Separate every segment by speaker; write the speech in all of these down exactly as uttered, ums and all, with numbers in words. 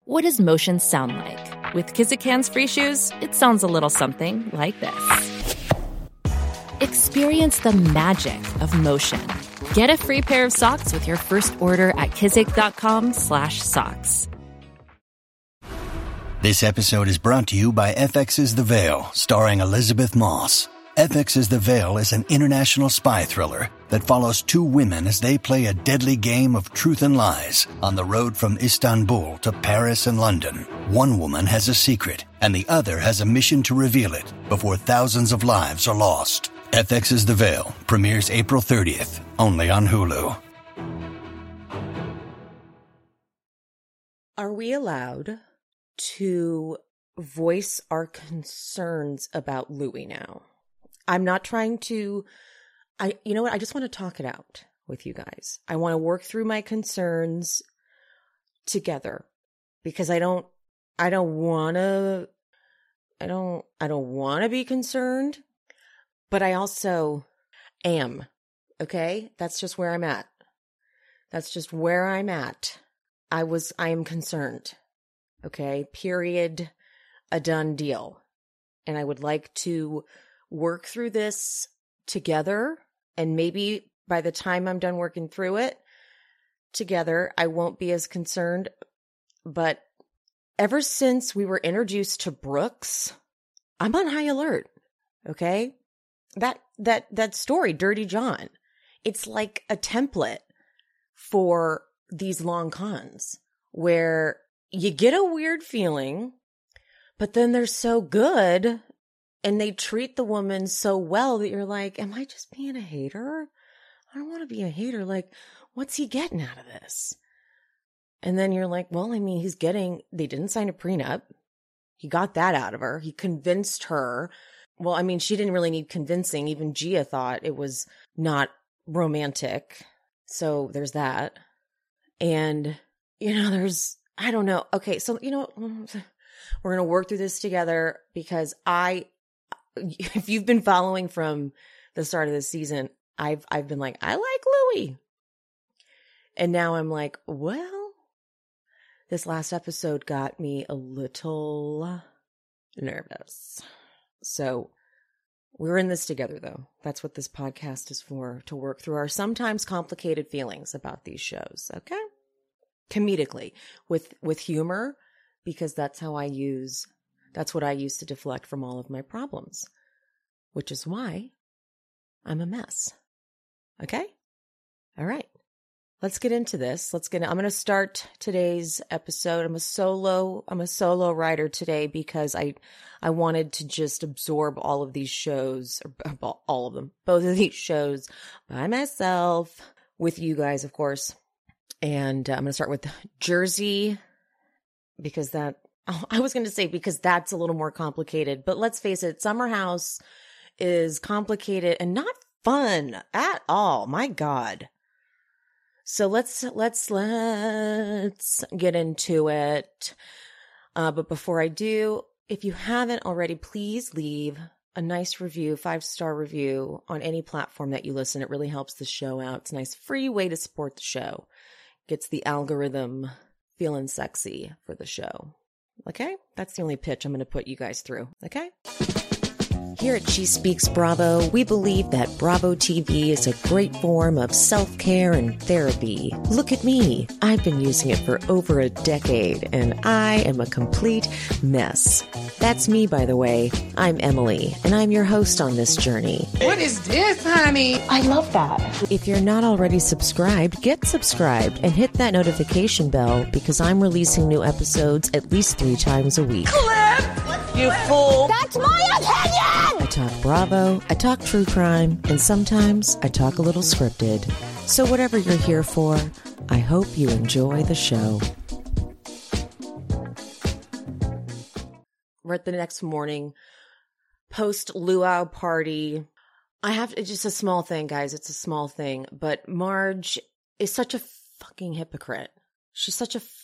Speaker 1: What does motion sound like? With Kizik Hands Free Shoes, it sounds a little something like this. Experience the magic of motion. Get a free pair of socks with your first order at kizik.com slash socks.
Speaker 2: This episode is brought to you by F X's The Veil, starring Elizabeth Moss. F X's The Veil is an international spy thriller that follows two women as they play a deadly game of truth and lies on the road from Istanbul to Paris and London. One woman has a secret, and the other has a mission to reveal it before thousands of lives are lost. F X's The Veil premieres April thirtieth, only on Hulu.
Speaker 3: Are we allowed to voice our concerns about Louis now? I'm not trying to, I, you know what? I just want to talk it out with you guys. I want to work through my concerns together because I don't, I don't want to, I don't, I don't want to be concerned, but I also am. Okay. That's just where I'm at. That's just where I'm at. I was, I am concerned. Okay. Period. A done deal. And I would like to work through this together, and maybe by the time I'm done working through it together, I won't be as concerned. But ever since we were introduced to Brooks, I'm on high alert. Okay? That that that story, Dirty John, it's like a template for these long cons where you get a weird feeling, but then they're so good and they treat the woman so well that you're like, am I just being a hater? I don't want to be a hater. Like, what's he getting out of this? And then you're like, well, I mean, he's getting, they didn't sign a prenup. He got that out of her. He convinced her. Well, I mean, she didn't really need convincing. Even Gia thought it was not romantic. So there's that. And, you know, there's, I don't know. Okay. So, you know, we're going to work through this together because I, if you've been following from the start of this season, I've I've been like, I like Louis. And now I'm like, well, this last episode got me a little nervous. So we're in this together, though. That's what this podcast is for, to work through our sometimes complicated feelings about these shows, okay? Comedically, with with humor, because that's how I use That's what I use to deflect from all of my problems, which is why I'm a mess. Okay? All right. Let's get into this. Let's get, I'm going to start today's episode. I'm a solo, I'm a solo writer today because I, I wanted to just absorb all of these shows, or all of them, both of these shows by myself with you guys, of course. And uh, I'm going to start with Jersey because that, I was going to say because that's a little more complicated, but let's face it, Summer House is complicated and not fun at all. My God. So let's, let's, let's get into it. Uh, but before I do, if you haven't already, please leave a nice review, five-star review on any platform that you listen. It really helps the show out. It's a nice free way to support the show. Gets the algorithm feeling sexy for the show. Okay? That's the only pitch I'm going to put you guys through. Okay? Here at She Speaks Bravo, we believe that Bravo T V is a great form of self-care and therapy. Look at me. I've been using it for over a decade, and I am a complete mess. That's me, by the way. I'm Emily, and I'm your host on this journey.
Speaker 4: What is this, honey?
Speaker 5: I love that.
Speaker 3: If you're not already subscribed, get subscribed and hit that notification bell because I'm releasing new episodes at least three times a week.
Speaker 4: Clip! You fool!
Speaker 5: That's my opinion!
Speaker 3: I talk Bravo, I talk true crime, and sometimes I talk a little scripted. So whatever you're here for, I hope you enjoy the show. We're at the next morning, post luau party. I have, it's just a small thing, guys. It's a small thing. But Marge is such a fucking hypocrite. She's such a... F-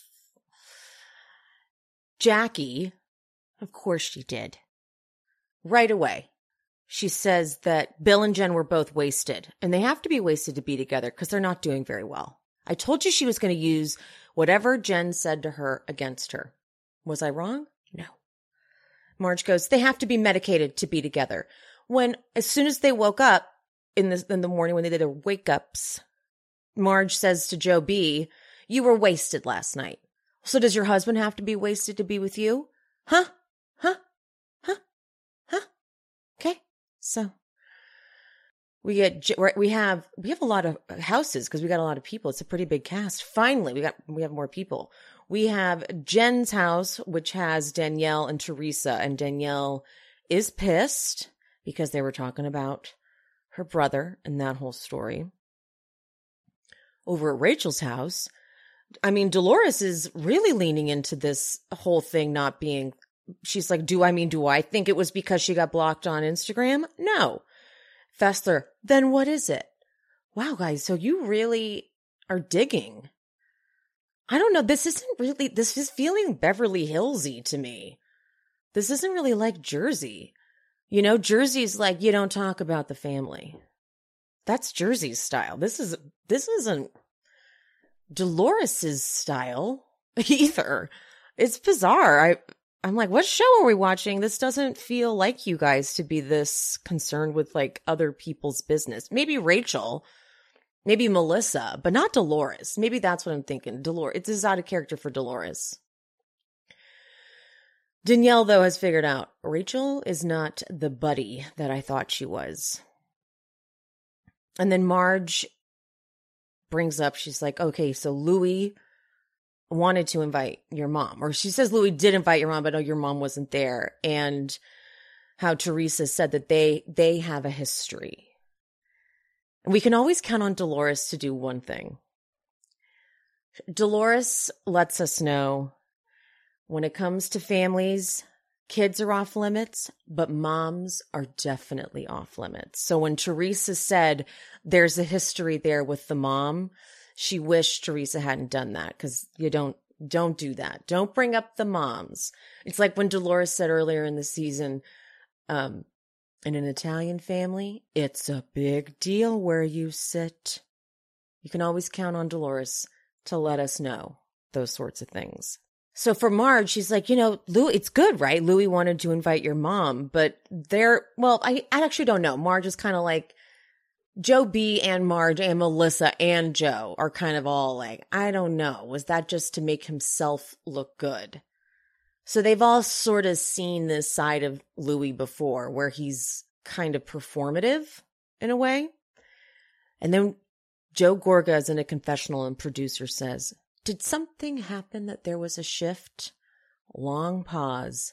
Speaker 3: Jackie, of course she did. Right away, she says that Bill and Jen were both wasted. And they have to be wasted to be together because they're not doing very well. I told you she was going to use whatever Jen said to her against her. Was I wrong? No. Marge goes, they have to be medicated to be together. When, as soon as they woke up in the, in the morning when they did their wake-ups, Marge says to Joe B, you were wasted last night. So does your husband have to be wasted to be with you? Huh? Huh? Huh? Huh? Okay. So we get, we have, we have a lot of houses because we got a lot of people. It's a pretty big cast. Finally, we got, we have more people. We have Jen's house, which has Danielle and Teresa, and Danielle is pissed because they were talking about her brother and that whole story. Over at Rachel's house, I mean, Dolores is really leaning into this whole thing not being, she's like, do I mean, do I think it was because she got blocked on Instagram? No. Fessler, then what is it? Wow, guys, so you really are digging. I don't know. This isn't really, this is feeling Beverly Hillsy to me. This isn't really like Jersey. You know, Jersey's like, you don't talk about the family. That's Jersey's style. This is, this isn't Dolores's style either. It's bizarre. I, I'm like, what show are we watching? This doesn't feel like you guys to be this concerned with like other people's business. Maybe Rachel, maybe Melissa, but not Dolores. Maybe that's what I'm thinking. Dolores, it's is out of character for Dolores. Danielle, though, has figured out Rachel is not the buddy that I thought she was. And then Marge brings up, she's like, okay, so Louis wanted to invite your mom. Or she says Louis did invite your mom, but no, your mom wasn't there. And how Teresa said that they they have a history. And we can always count on Dolores to do one thing. Dolores lets us know when it comes to families, kids are off limits, but moms are definitely off limits. So when Teresa said there's a history there with the mom, she wished Teresa hadn't done that because you don't, don't do that. Don't bring up the moms. It's like when Dolores said earlier in the season, um, in an Italian family, it's a big deal where you sit. You can always count on Dolores to let us know those sorts of things. So for Marge, she's like, you know, Louis, it's good, right? Louis wanted to invite your mom, but they're, well, I, I actually don't know. Marge is kind of like, Joe B and Marge and Melissa and Joe are kind of all like, I don't know. Was that just to make himself look good? So they've all sort of seen this side of Louis before where he's kind of performative in a way. And then Joe Gorga is in a confessional and producer says, did something happen that there was a shift? Long pause.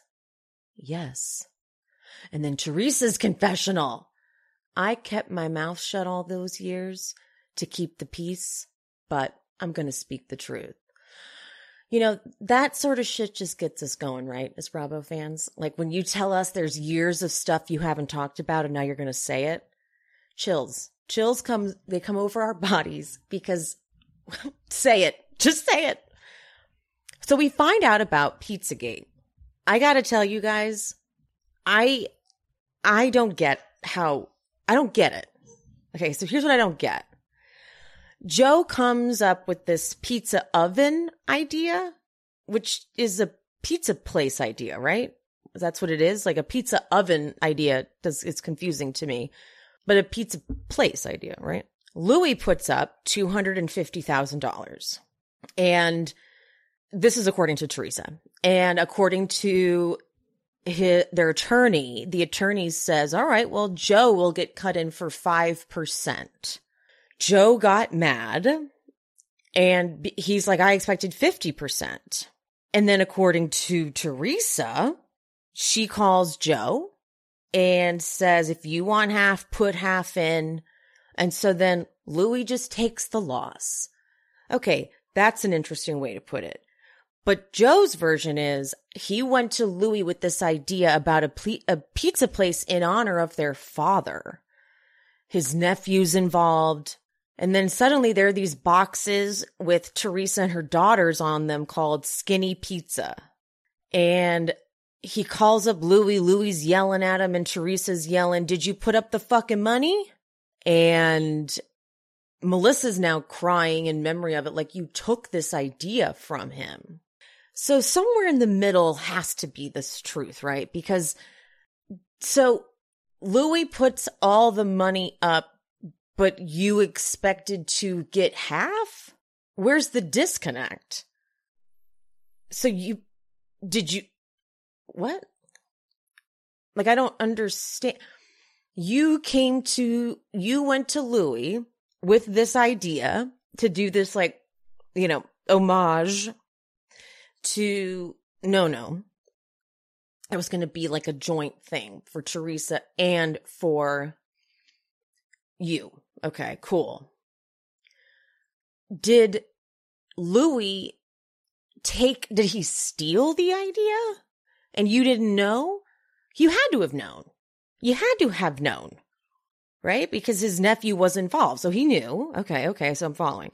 Speaker 3: Yes. And then Teresa's confessional. I kept my mouth shut all those years to keep the peace, but I'm going to speak the truth. You know, that sort of shit just gets us going, right? As Bravo fans. Like when you tell us there's years of stuff you haven't talked about and now you're going to say it. Chills. Chills come, they come over our bodies because say it. Just say it. So we find out about Pizzagate. I got to tell you guys, I, I don't get how, I don't get it. Okay, so here's what I don't get. Joe comes up with this pizza oven idea, which is a pizza place idea, right? That's what it is. Like a pizza oven idea does, it's confusing to me, but a pizza place idea, right? Louis puts up two hundred fifty thousand dollars. And this is according to Teresa. And according to his, their attorney, the attorney says, all right, well, Joe will get cut in for five percent. Joe got mad and he's like, I expected fifty percent. And then according to Teresa, she calls Joe and says, if you want half, put half in. And so then Louis just takes the loss. Okay. That's an interesting way to put it. But Joe's version is he went to Louis with this idea about a, ple- a pizza place in honor of their father. His nephew's involved. And then suddenly there are these boxes with Teresa and her daughters on them called Skinny Pizza. And he calls up Louis. Louis's yelling at him and Teresa's yelling, did you put up the fucking money? And Melissa's now crying in memory of it, like you took this idea from him. So somewhere in the middle has to be this truth, right? Because so Louis puts all the money up, but you expected to get half? Where's the disconnect? So you, did you, what? Like, I don't understand. You came to, you went to Louis with this idea to do this, like, you know, homage to, no, no. It was going to be like a joint thing for Teresa and for you. Okay, cool. Did Louis take, did he steal the idea and you didn't know? You had to have known. You had to have known, right? Because his nephew was involved. So he knew. Okay, okay, so I'm following.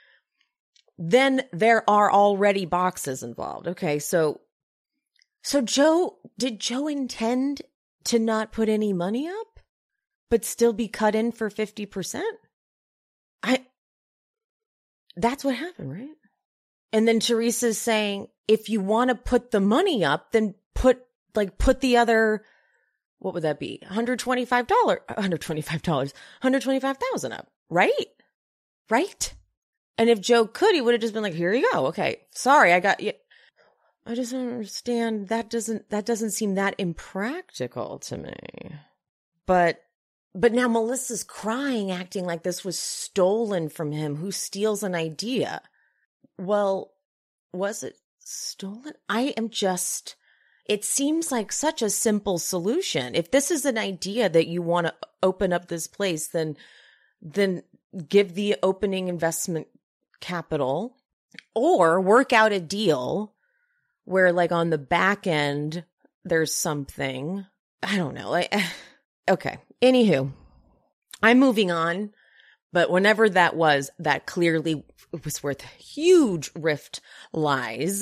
Speaker 3: Then there are already boxes involved. Okay, so so Joe, did Joe intend to not put any money up, but still be cut in for fifty percent? I, that's what happened, right? And then Teresa's saying, if you want to put the money up, then put, like, put the other, what would that be? one hundred twenty-five dollars, one hundred twenty-five dollars, one hundred twenty-five thousand dollars up, right? Right? And if Joe could, he would have just been like, here you go. Okay. Sorry, I got you. I just don't understand. That doesn't, that doesn't seem that impractical to me. But, but now Melissa's crying, acting like this was stolen from him. Who steals an idea? Well, was it stolen? I am just, it seems like such a simple solution. If this is an idea that you want to open up this place, then, then give the opening investment capital or work out a deal where, like, on the back end, there's something. I don't know. Like, okay. Anywho, I'm moving on. But whenever that was, that clearly was worth huge rift lies.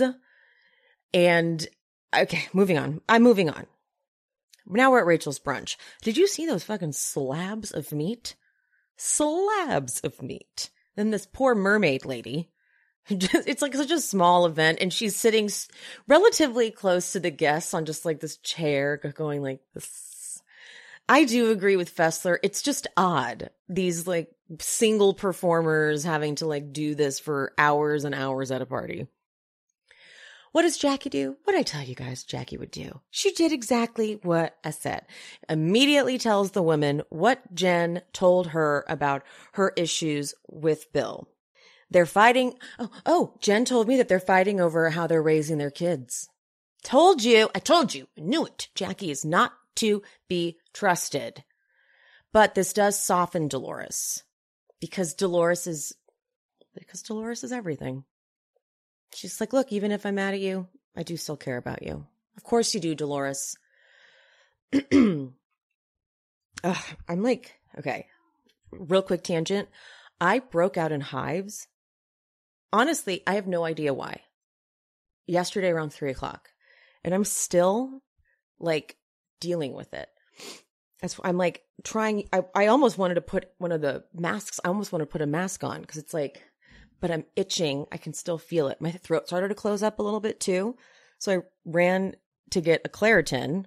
Speaker 3: And, okay, moving on. I'm moving on. Now we're at Rachel's brunch. Did you see those fucking slabs of meat? Slabs of meat. Then this poor mermaid lady, it's like such a small event, and she's sitting relatively close to the guests on just like this chair going like this. I do agree with Fessler. It's just odd. These like single performers having to like do this for hours and hours at a party. What does Jackie do? What did I tell you guys Jackie would do? She did exactly what I said. Immediately tells the women what Jen told her about her issues with Bill. They're fighting. Oh, oh, Jen told me that they're fighting over how they're raising their kids. Told you. I told you. I knew it. Jackie is not to be trusted. But this does soften Dolores. Because Dolores is, because Dolores is everything. She's like, look, even if I'm mad at you, I do still care about you. Of course you do, Dolores. Ugh, I'm like, okay, real quick tangent. I broke out in hives. Honestly, I have no idea why. Yesterday around three o'clock. And I'm still like dealing with it. That's I'm like trying. I, I almost wanted to put one of the masks. I almost want to put a mask on because it's like, but I'm itching. I can still feel it. My throat started to close up a little bit too. So I ran to get a Claritin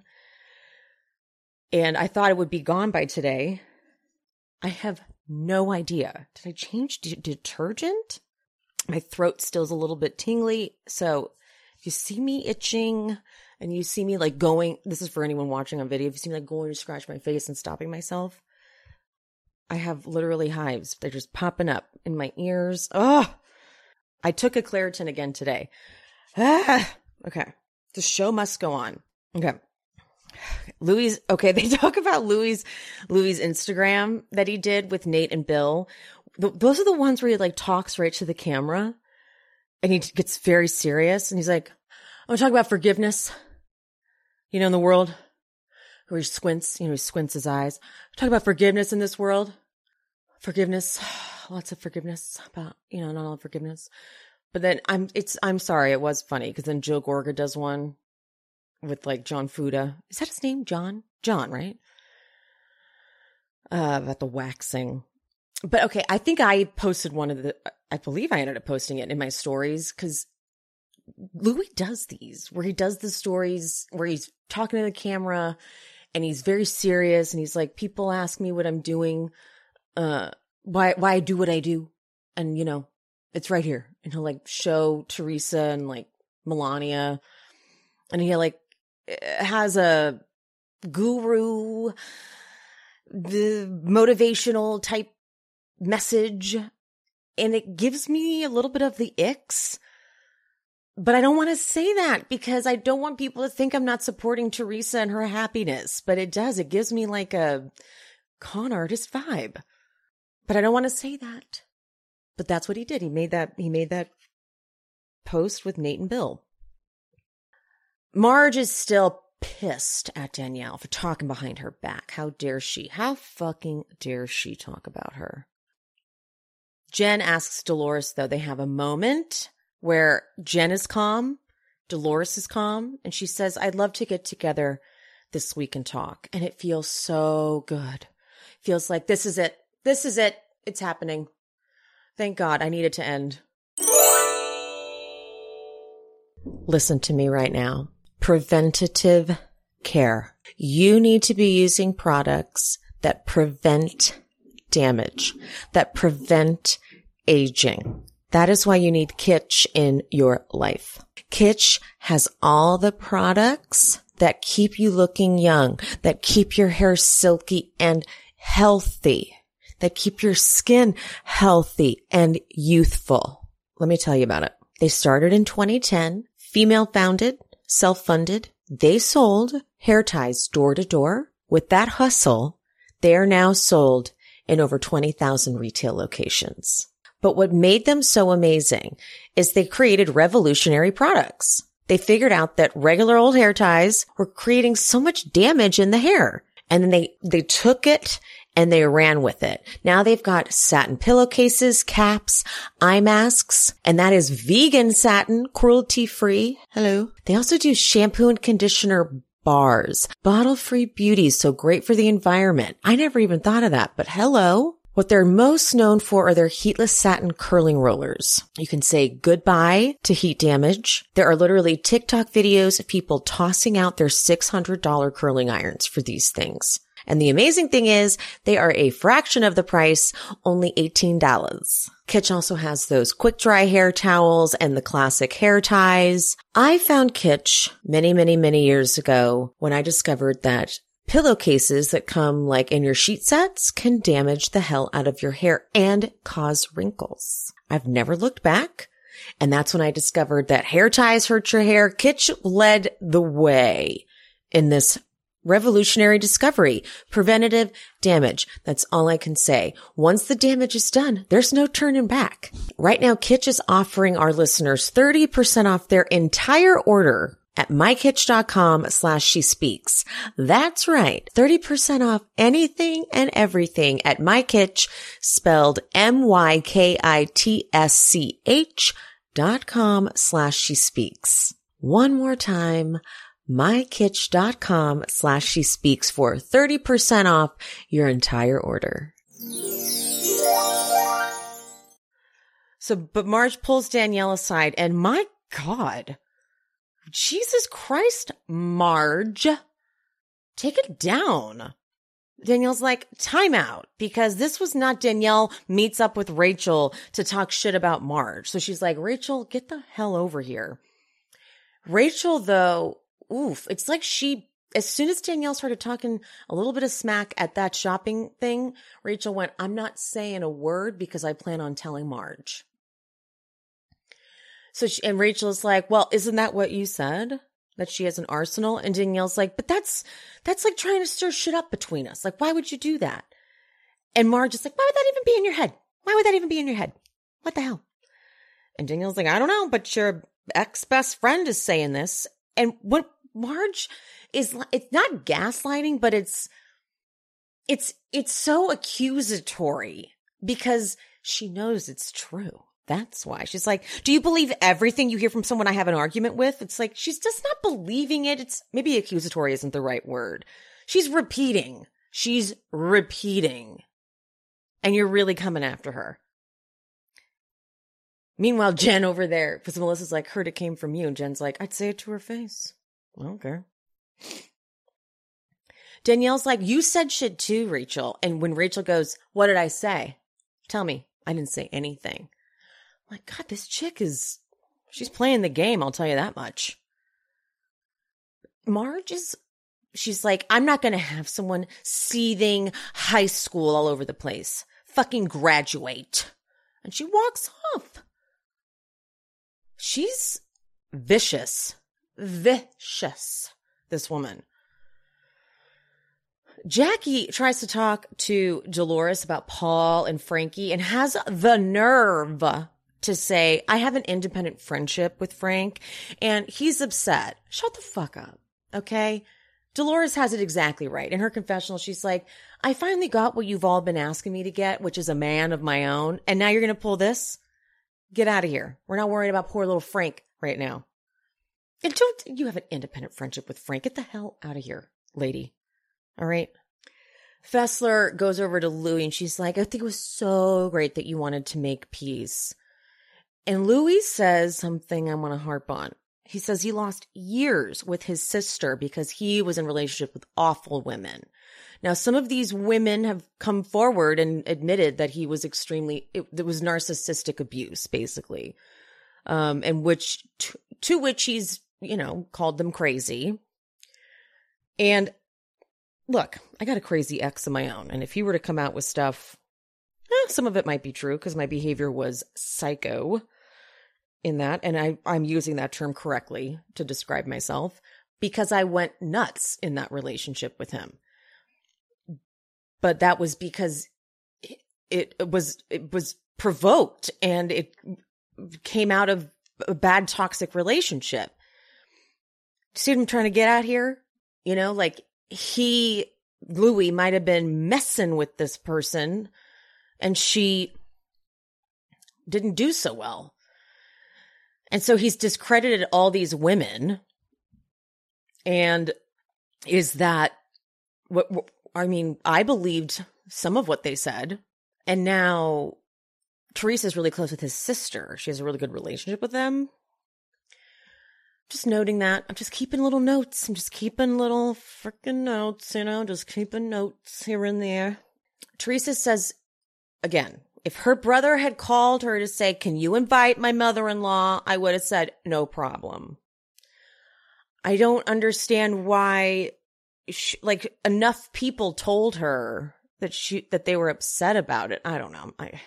Speaker 3: and I thought it would be gone by today. I have no idea. Did I change de- detergent? My throat still's a little bit tingly. So if you see me itching and you see me like going, this is for anyone watching on video. If you see me like going to scratch my face and stopping myself, I have literally hives. They're just popping up in my ears. Oh, I took a Claritin again today. Ah, okay. The show must go on. Okay. Louis, okay, they talk about Louis, Louis' Instagram that he did with Nate and Bill. Th- those are the ones where he like talks right to the camera and he gets very serious and he's like, I'm going to talk about forgiveness, you know, in the world. Where he squints, you know, he squints his eyes. Talk about forgiveness in this world. Forgiveness. Lots of forgiveness about, you know, not all forgiveness. But then I'm, it's, I'm sorry. It was funny because then Joe Gorga does one with like John Fuda. Is that his name? John? John, right? Uh, about the waxing. but okay, I think I posted one of the, I believe I ended up posting it in my stories because Louis does these where he does the stories where he's talking to the camera and he's very serious and he's like, people ask me what I'm doing, uh, why, why I do what I do. And, you know, it's right here. And he'll like show Teresa and like Melania, and he like has a guru, the motivational type message, and it gives me a little bit of the icks. But I don't want to say that because I don't want people to think I'm not supporting Teresa and her happiness. But it does. It gives me like a con artist vibe. But I don't want to say that. But that's what he did. He made that, he made that post with Nate and Bill. Marge is still pissed at Danielle for talking behind her back. How dare she? How fucking dare she talk about her? Jen asks Dolores, though, they have a moment where Jen is calm, Dolores is calm, and she says, I'd love to get together this week and talk. And it feels so good. Feels like this is it. This is it. It's happening. Thank God. I need it to end. Listen to me right now. Preventative care. You need to be using products that prevent damage, that prevent aging. That is why you need Kitsch in your life. Kitsch has all the products that keep you looking young, that keep your hair silky and healthy, that keep your skin healthy and youthful. Let me tell you about it. They started in twenty ten, female founded, self-funded. They sold hair ties door to door. With that hustle, they are now sold in over twenty thousand retail locations. But what made them so amazing is they created revolutionary products. They figured out that regular old hair ties were creating so much damage in the hair. And then they, they took it and they ran with it. Now they've got satin pillowcases, caps, eye masks, and that is vegan satin, cruelty-free. Hello. They also do shampoo and conditioner bars, bottle-free beauty, so great for the environment. I never even thought of that, but hello. What they're most known for are their heatless satin curling rollers. You can say goodbye to heat damage. There are literally TikTok videos of people tossing out their six hundred dollars curling irons for these things. And the amazing thing is they are a fraction of the price, only eighteen dollars. Kitsch also has those quick dry hair towels and the classic hair ties. I found Kitsch many, many, many years ago when I discovered that pillowcases that come like in your sheet sets can damage the hell out of your hair and cause wrinkles. I've never looked back. And that's when I discovered that hair ties hurt your hair. Kitsch led the way in this revolutionary discovery. Preventative damage. That's all I can say. Once the damage is done, there's no turning back. Right now, Kitsch is offering our listeners thirty percent off their entire order at mykitsch.com slash she speaks. That's right. thirty percent off anything and everything at mykitsch, spelled M Y K I T S C H dot com slash she speaks. One more time, mykitsch.com slash she speaks for thirty percent off your entire order. So, but Marge pulls Danielle aside and my God, Jesus Christ, Marge, take it down. Danielle's like, time out, because this was not Danielle meets up with Rachel to talk shit about Marge. So she's like, Rachel, get the hell over here. Rachel, though, oof, it's like she, as soon as Danielle started talking a little bit of smack at that shopping thing, Rachel went, I'm not saying a word because I plan on telling Marge. So she, and Rachel's like, well, isn't that what you said? That she has an arsenal? And Danielle's like, but that's, that's like trying to stir shit up between us. Like, why would you do that? And Marge is like, why would that even be in your head? Why would that even be in your head? What the hell? And Danielle's like, I don't know, but your ex-best friend is saying this. And what Marge is, it's not gaslighting, but it's, it's, it's so accusatory because she knows it's true. That's why. She's like, do you believe everything you hear from someone I have an argument with? It's like, she's just not believing it. It's maybe accusatory isn't the right word. She's repeating. She's repeating. And you're really coming after her. Meanwhile, Jen over there, because Melissa's like, heard it came from you. And Jen's like, I'd say it to her face. I don't care. Danielle's like, you said shit too, Rachel. And when Rachel goes, what did I say? Tell me. I didn't say anything. I'm like, God, this chick is, she's playing the game. I'll tell you that much. Marge is, she's like, I'm not going to have someone seething high school all over the place. Fucking graduate. And she walks off. She's vicious. Vicious. This woman. Jackie tries to talk to Dolores about Paul and Frankie and has the nerve to say, I have an independent friendship with Frank and he's upset. Shut the fuck up. Okay. Dolores has it exactly right. In her confessional, she's like, I finally got what you've all been asking me to get, which is a man of my own. And now you're going to pull this? Get out of here. We're not worried about poor little Frank right now. And don't you have an independent friendship with Frank? Get the hell out of here, lady. All right. Fessler goes over to Louis and she's like, I think it was so great that you wanted to make peace. And Louis says something I want to harp on. He says he lost years with his sister because he was in a relationship with awful women. Now, some of these women have come forward and admitted that he was extremely, it, it was narcissistic abuse, basically. Um, and which, to, to which he's, you know, called them crazy. And look, I got a crazy ex of my own. And if he were to come out with stuff, eh, some of it might be true because my behavior was psycho in that. And I, I'm using that term correctly to describe myself because I went nuts in that relationship with him. But that was because it, it was, it was provoked and it came out of a bad toxic relationship. See what I'm trying to get at here? You know, like he, Louis might have been messing with this person and she didn't do so well. And so he's discredited all these women. And is that what, what I mean, I believed some of what they said. And now Teresa's really close with his sister. She has a really good relationship with them. Just noting that. I'm just keeping little notes. I'm just keeping little freaking notes, you know, just keeping notes here and there. Teresa says, again, if her brother had called her to say, can you invite my mother-in-law? I would have said, no problem. I don't understand why, she, like, enough people told her that she that they were upset about it. I don't know. I...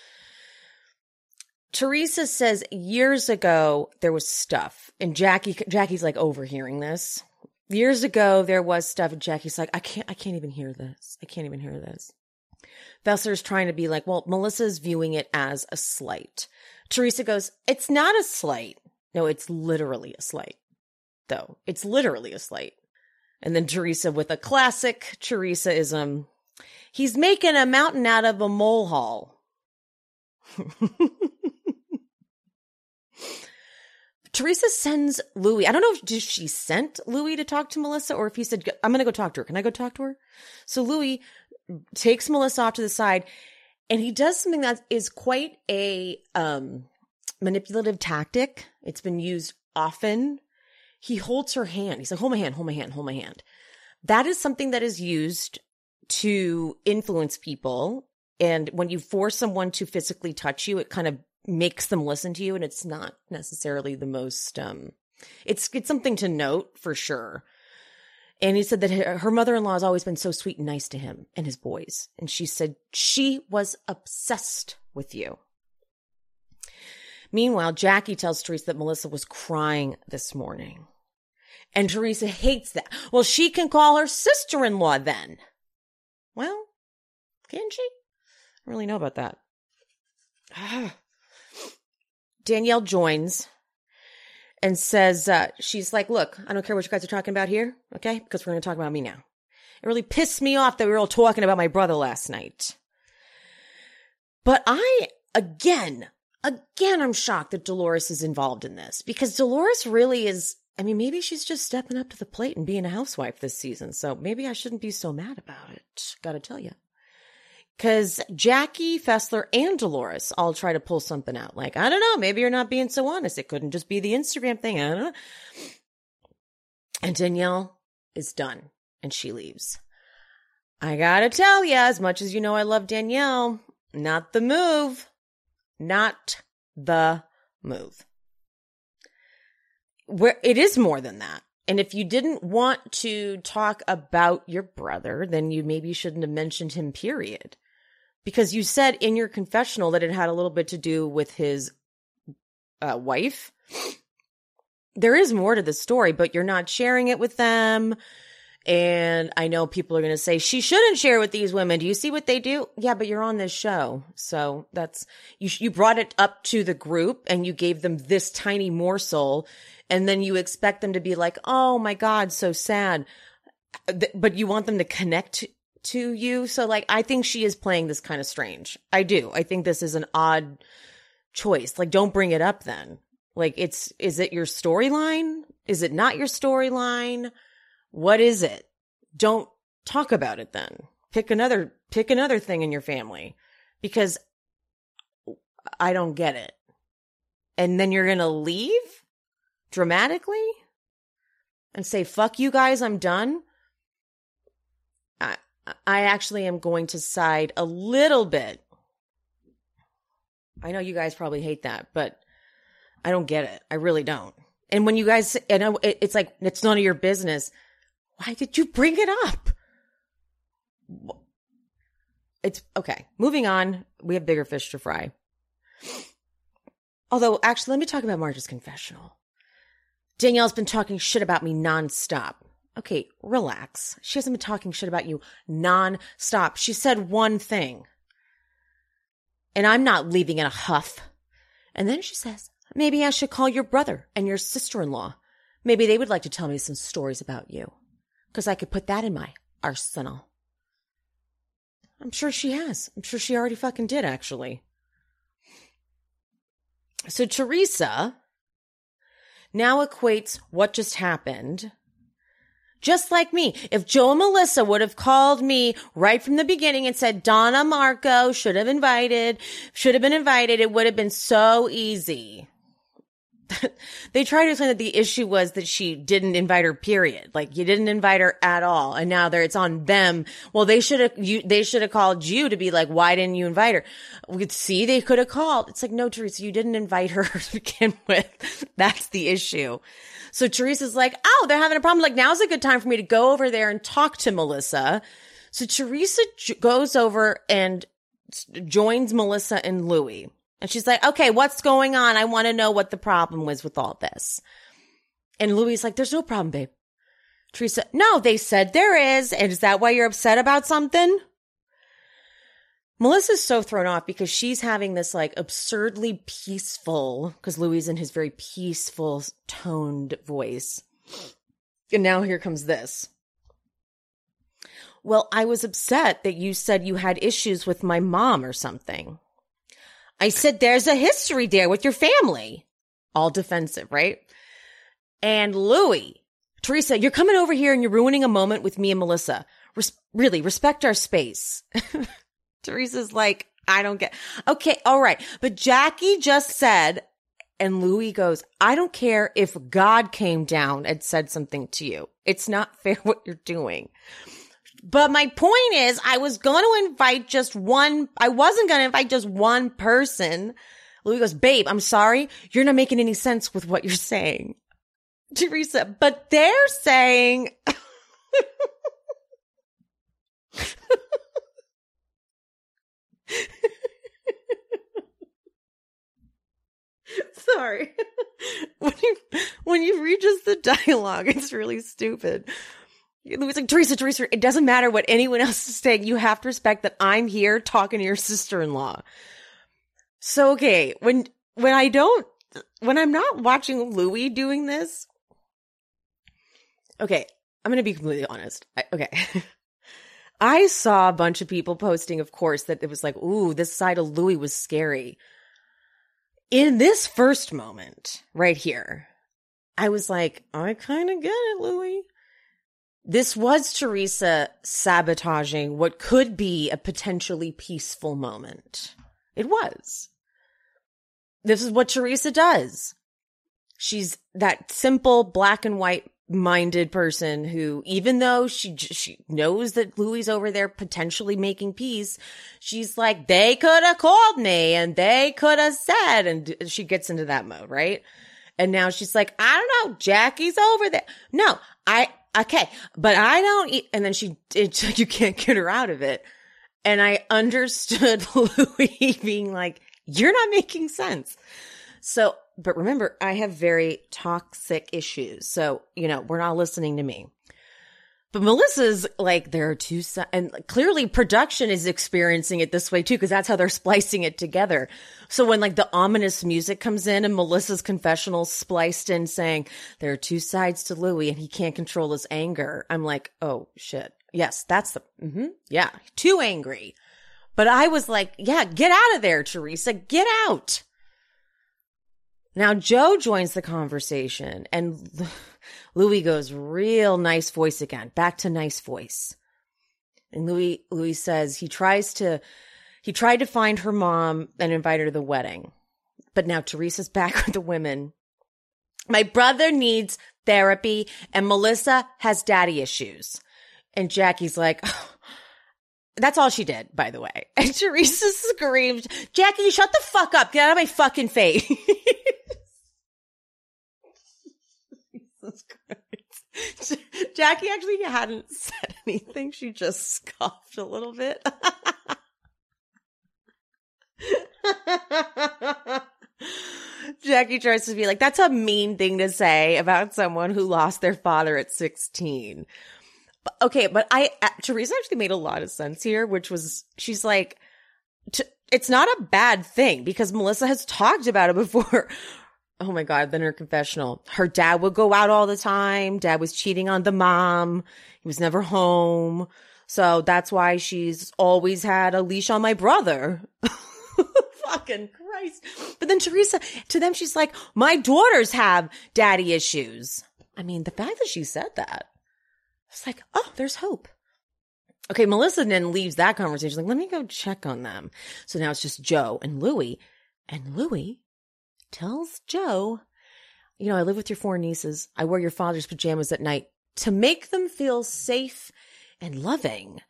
Speaker 3: Teresa says years ago there was stuff, and Jackie Jackie's like overhearing this. Years ago there was stuff, and Jackie's like, I can't, I can't even hear this. I can't even hear this. Fessler's trying to be like, well, Melissa's viewing it as a slight. Teresa goes, it's not a slight. No, it's literally a slight, though. It's literally a slight. And then Teresa with a classic Teresa-ism. He's making a mountain out of a molehill. Teresa sends Louis. I don't know if she sent Louis to talk to Melissa or if he said, I'm going to go talk to her. Can I go talk to her? So Louis takes Melissa off to the side and he does something that is quite a um, manipulative tactic. It's been used often. He holds her hand. He's like, hold my hand, hold my hand, hold my hand. That is something that is used to influence people. And when you force someone to physically touch you, it kind of makes them listen to you. And it's not necessarily the most, um, it's, it's something to note for sure. And he said that her, her mother-in-law has always been so sweet and nice to him and his boys. And she said she was obsessed with you. Meanwhile, Jackie tells Teresa that Melissa was crying this morning. And Teresa hates that. Well, she can call her sister-in-law then. Well, can she? I don't really know about that. Danielle joins and says, uh, she's like, look, I don't care what you guys are talking about here, okay? Because we're going to talk about me now. It really pissed me off that we were all talking about my brother last night. But I, again, again, I'm shocked that Dolores is involved in this. Because Dolores really is, I mean, maybe she's just stepping up to the plate and being a housewife this season. So maybe I shouldn't be so mad about it. Gotta tell you. Because Jackie, Fessler, and Dolores all try to pull something out. Like, I don't know, maybe you're not being so honest. It couldn't just be the Instagram thing. I don't know. And Danielle is done, and she leaves. I gotta tell you, as much as you know I love Danielle, not the move. Not the move. Where it is more than that. And if you didn't want to talk about your brother, then you maybe shouldn't have mentioned him, period. Because you said in your confessional that it had a little bit to do with his uh, wife. There is more to the story, but you're not sharing it with them. And I know people are going to say, she shouldn't share with these women. Do you see what they do? Yeah, but you're on this show. So that's, you, you brought it up to the group and you gave them this tiny morsel. And then you expect them to be like, oh my God, so sad. But you want them to connect to you. So like, I think she is playing this kind of strange. I do. I think this is an odd choice. Like, don't bring it up then. Like, it's, is it your storyline? Is it not your storyline? What is it? Don't talk about it then. Pick another, pick another thing in your family, because I don't get it. And then you're going to leave dramatically and say, fuck you guys, I'm done. I, I actually am going to side a little bit. I know you guys probably hate that, but I don't get it. I really don't. And when you guys, and it's like, it's none of your business. Why did you bring it up? It's okay. Moving on. We have bigger fish to fry. Although, actually, let me talk about Marge's confessional. Danielle's been talking shit about me nonstop. Okay, relax. She hasn't been talking shit about you nonstop. She said one thing. And I'm not leaving in a huff. And then she says, maybe I should call your brother and your sister-in-law. Maybe they would like to tell me some stories about you. Because I could put that in my arsenal. I'm sure she has. I'm sure she already fucking did, actually. So Teresa now equates what just happened. Just like me. If Joe and Melissa would have called me right from the beginning and said, Donna Marco should have invited, should have been invited, it would have been so easy. They tried to explain that the issue was that she didn't invite her, period. Like, you didn't invite her at all. And now there it's on them. Well, they should have, you, they should have called you to be like, why didn't you invite her? We could see they could have called. It's like, no, Teresa, you didn't invite her to begin with. That's the issue. So Teresa's like, oh, they're having a problem. Like, now's a good time for me to go over there and talk to Melissa. So Teresa j- goes over and joins Melissa and Louie. And she's like, okay, what's going on? I want to know what the problem was with all this. And Louie's like, there's no problem, babe. Teresa, no, they said there is. And is that why you're upset about something? Melissa's so thrown off because she's having this like absurdly peaceful, because Louie's in his very peaceful toned voice. And now here comes this. Well, I was upset that you said you had issues with my mom or something. I said, there's a history there with your family. All defensive, right? And Louie, Teresa, you're coming over here and you're ruining a moment with me and Melissa. Res- really, respect our space. Teresa's like, I don't get, okay, all right. But Jackie just said, and Louie goes, I don't care if God came down and said something to you. It's not fair what you're doing. But my point is, I was going to invite just one, I wasn't going to invite just one person. Louie goes, babe, I'm sorry. You're not making any sense with what you're saying. Teresa, but they're saying, sorry. When you, when you read just the dialogue, it's really stupid. Louie's like, Teresa, Teresa, it doesn't matter what anyone else is saying. You have to respect that I'm here talking to your sister-in-law. So, okay, when, when I don't, when I'm not watching Louie doing this, okay, I'm going to be completely honest. I, okay. I saw a bunch of people posting, of course, that it was like, ooh, this side of Louie was scary. In this first moment right here, I was like, I kind of get it, Louie. This was Teresa sabotaging what could be a potentially peaceful moment. It was. This is what Teresa does. She's that simple black and white minded person who, even though she she knows that Louie's over there potentially making peace, she's like, they could have called me and they could have said, and she gets into that mode, right? And now she's like, I don't know, Jackie's over there. No, I, okay, but I don't eat. And then she, it, you can't get her out of it. And I understood Louie being like, you're not making sense. So, but remember, I have very toxic issues. So, you know, we're not listening to me. But Melissa's like, there are two sides, and clearly production is experiencing it this way too, because that's how they're splicing it together. So when like the ominous music comes in and Melissa's confessional spliced in saying, there are two sides to Louie and he can't control his anger, I'm like, oh shit. Yes, that's the, mm-hmm, yeah, too angry. But I was like, yeah, get out of there, Teresa, get out. Now Joe joins the conversation and Louie goes real nice voice again, back to nice voice. And Louie, Louie says he tries to, he tried to find her mom and invite her to the wedding. But now Teresa's back with the women. My brother needs therapy and Melissa has daddy issues. And Jackie's like, oh, that's all she did, by the way. And Teresa screamed, Jackie, shut the fuck up. Get out of my fucking face. Jesus Christ. Jackie actually hadn't said anything. She just scoffed a little bit. Jackie tries to be like, that's a mean thing to say about someone who lost their father at sixteen. Okay, but I, uh, Teresa actually made a lot of sense here, which was, she's like, t- it's not a bad thing because Melissa has talked about it before. Oh my God, then her confessional. Her dad would go out all the time. Dad was cheating on the mom. He was never home. So that's why she's always had a leash on my brother. Fucking Christ. But then Teresa, to them, she's like, my daughters have daddy issues. I mean, the fact that she said that, it's like, oh, there's hope. Okay, Melissa then leaves that conversation. Like, let me go check on them. So now it's just Joe and Louie. And Louie tells Joe, you know, I live with your four nieces. I wear your father's pajamas at night to make them feel safe and loving.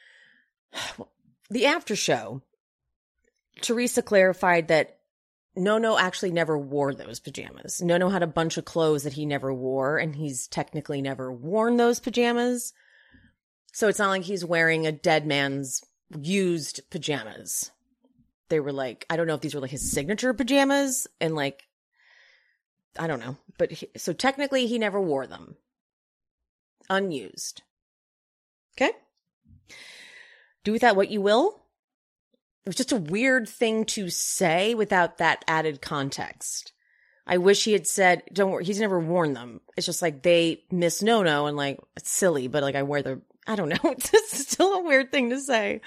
Speaker 3: The after show, Teresa clarified that Nono actually never wore those pajamas. Nono had a bunch of clothes that he never wore, and he's technically never worn those pajamas. So it's not like he's wearing a dead man's used pajamas. They were like, I don't know if these were like his signature pajamas, and like, I don't know. But he, so technically he never wore them. Unused. Okay? Do with that what you will. It was just a weird thing to say without that added context. I wish he had said, don't worry, he's never worn them. It's just like they miss Nono and like, it's silly, but like I wear the, I don't know. It's just still a weird thing to say.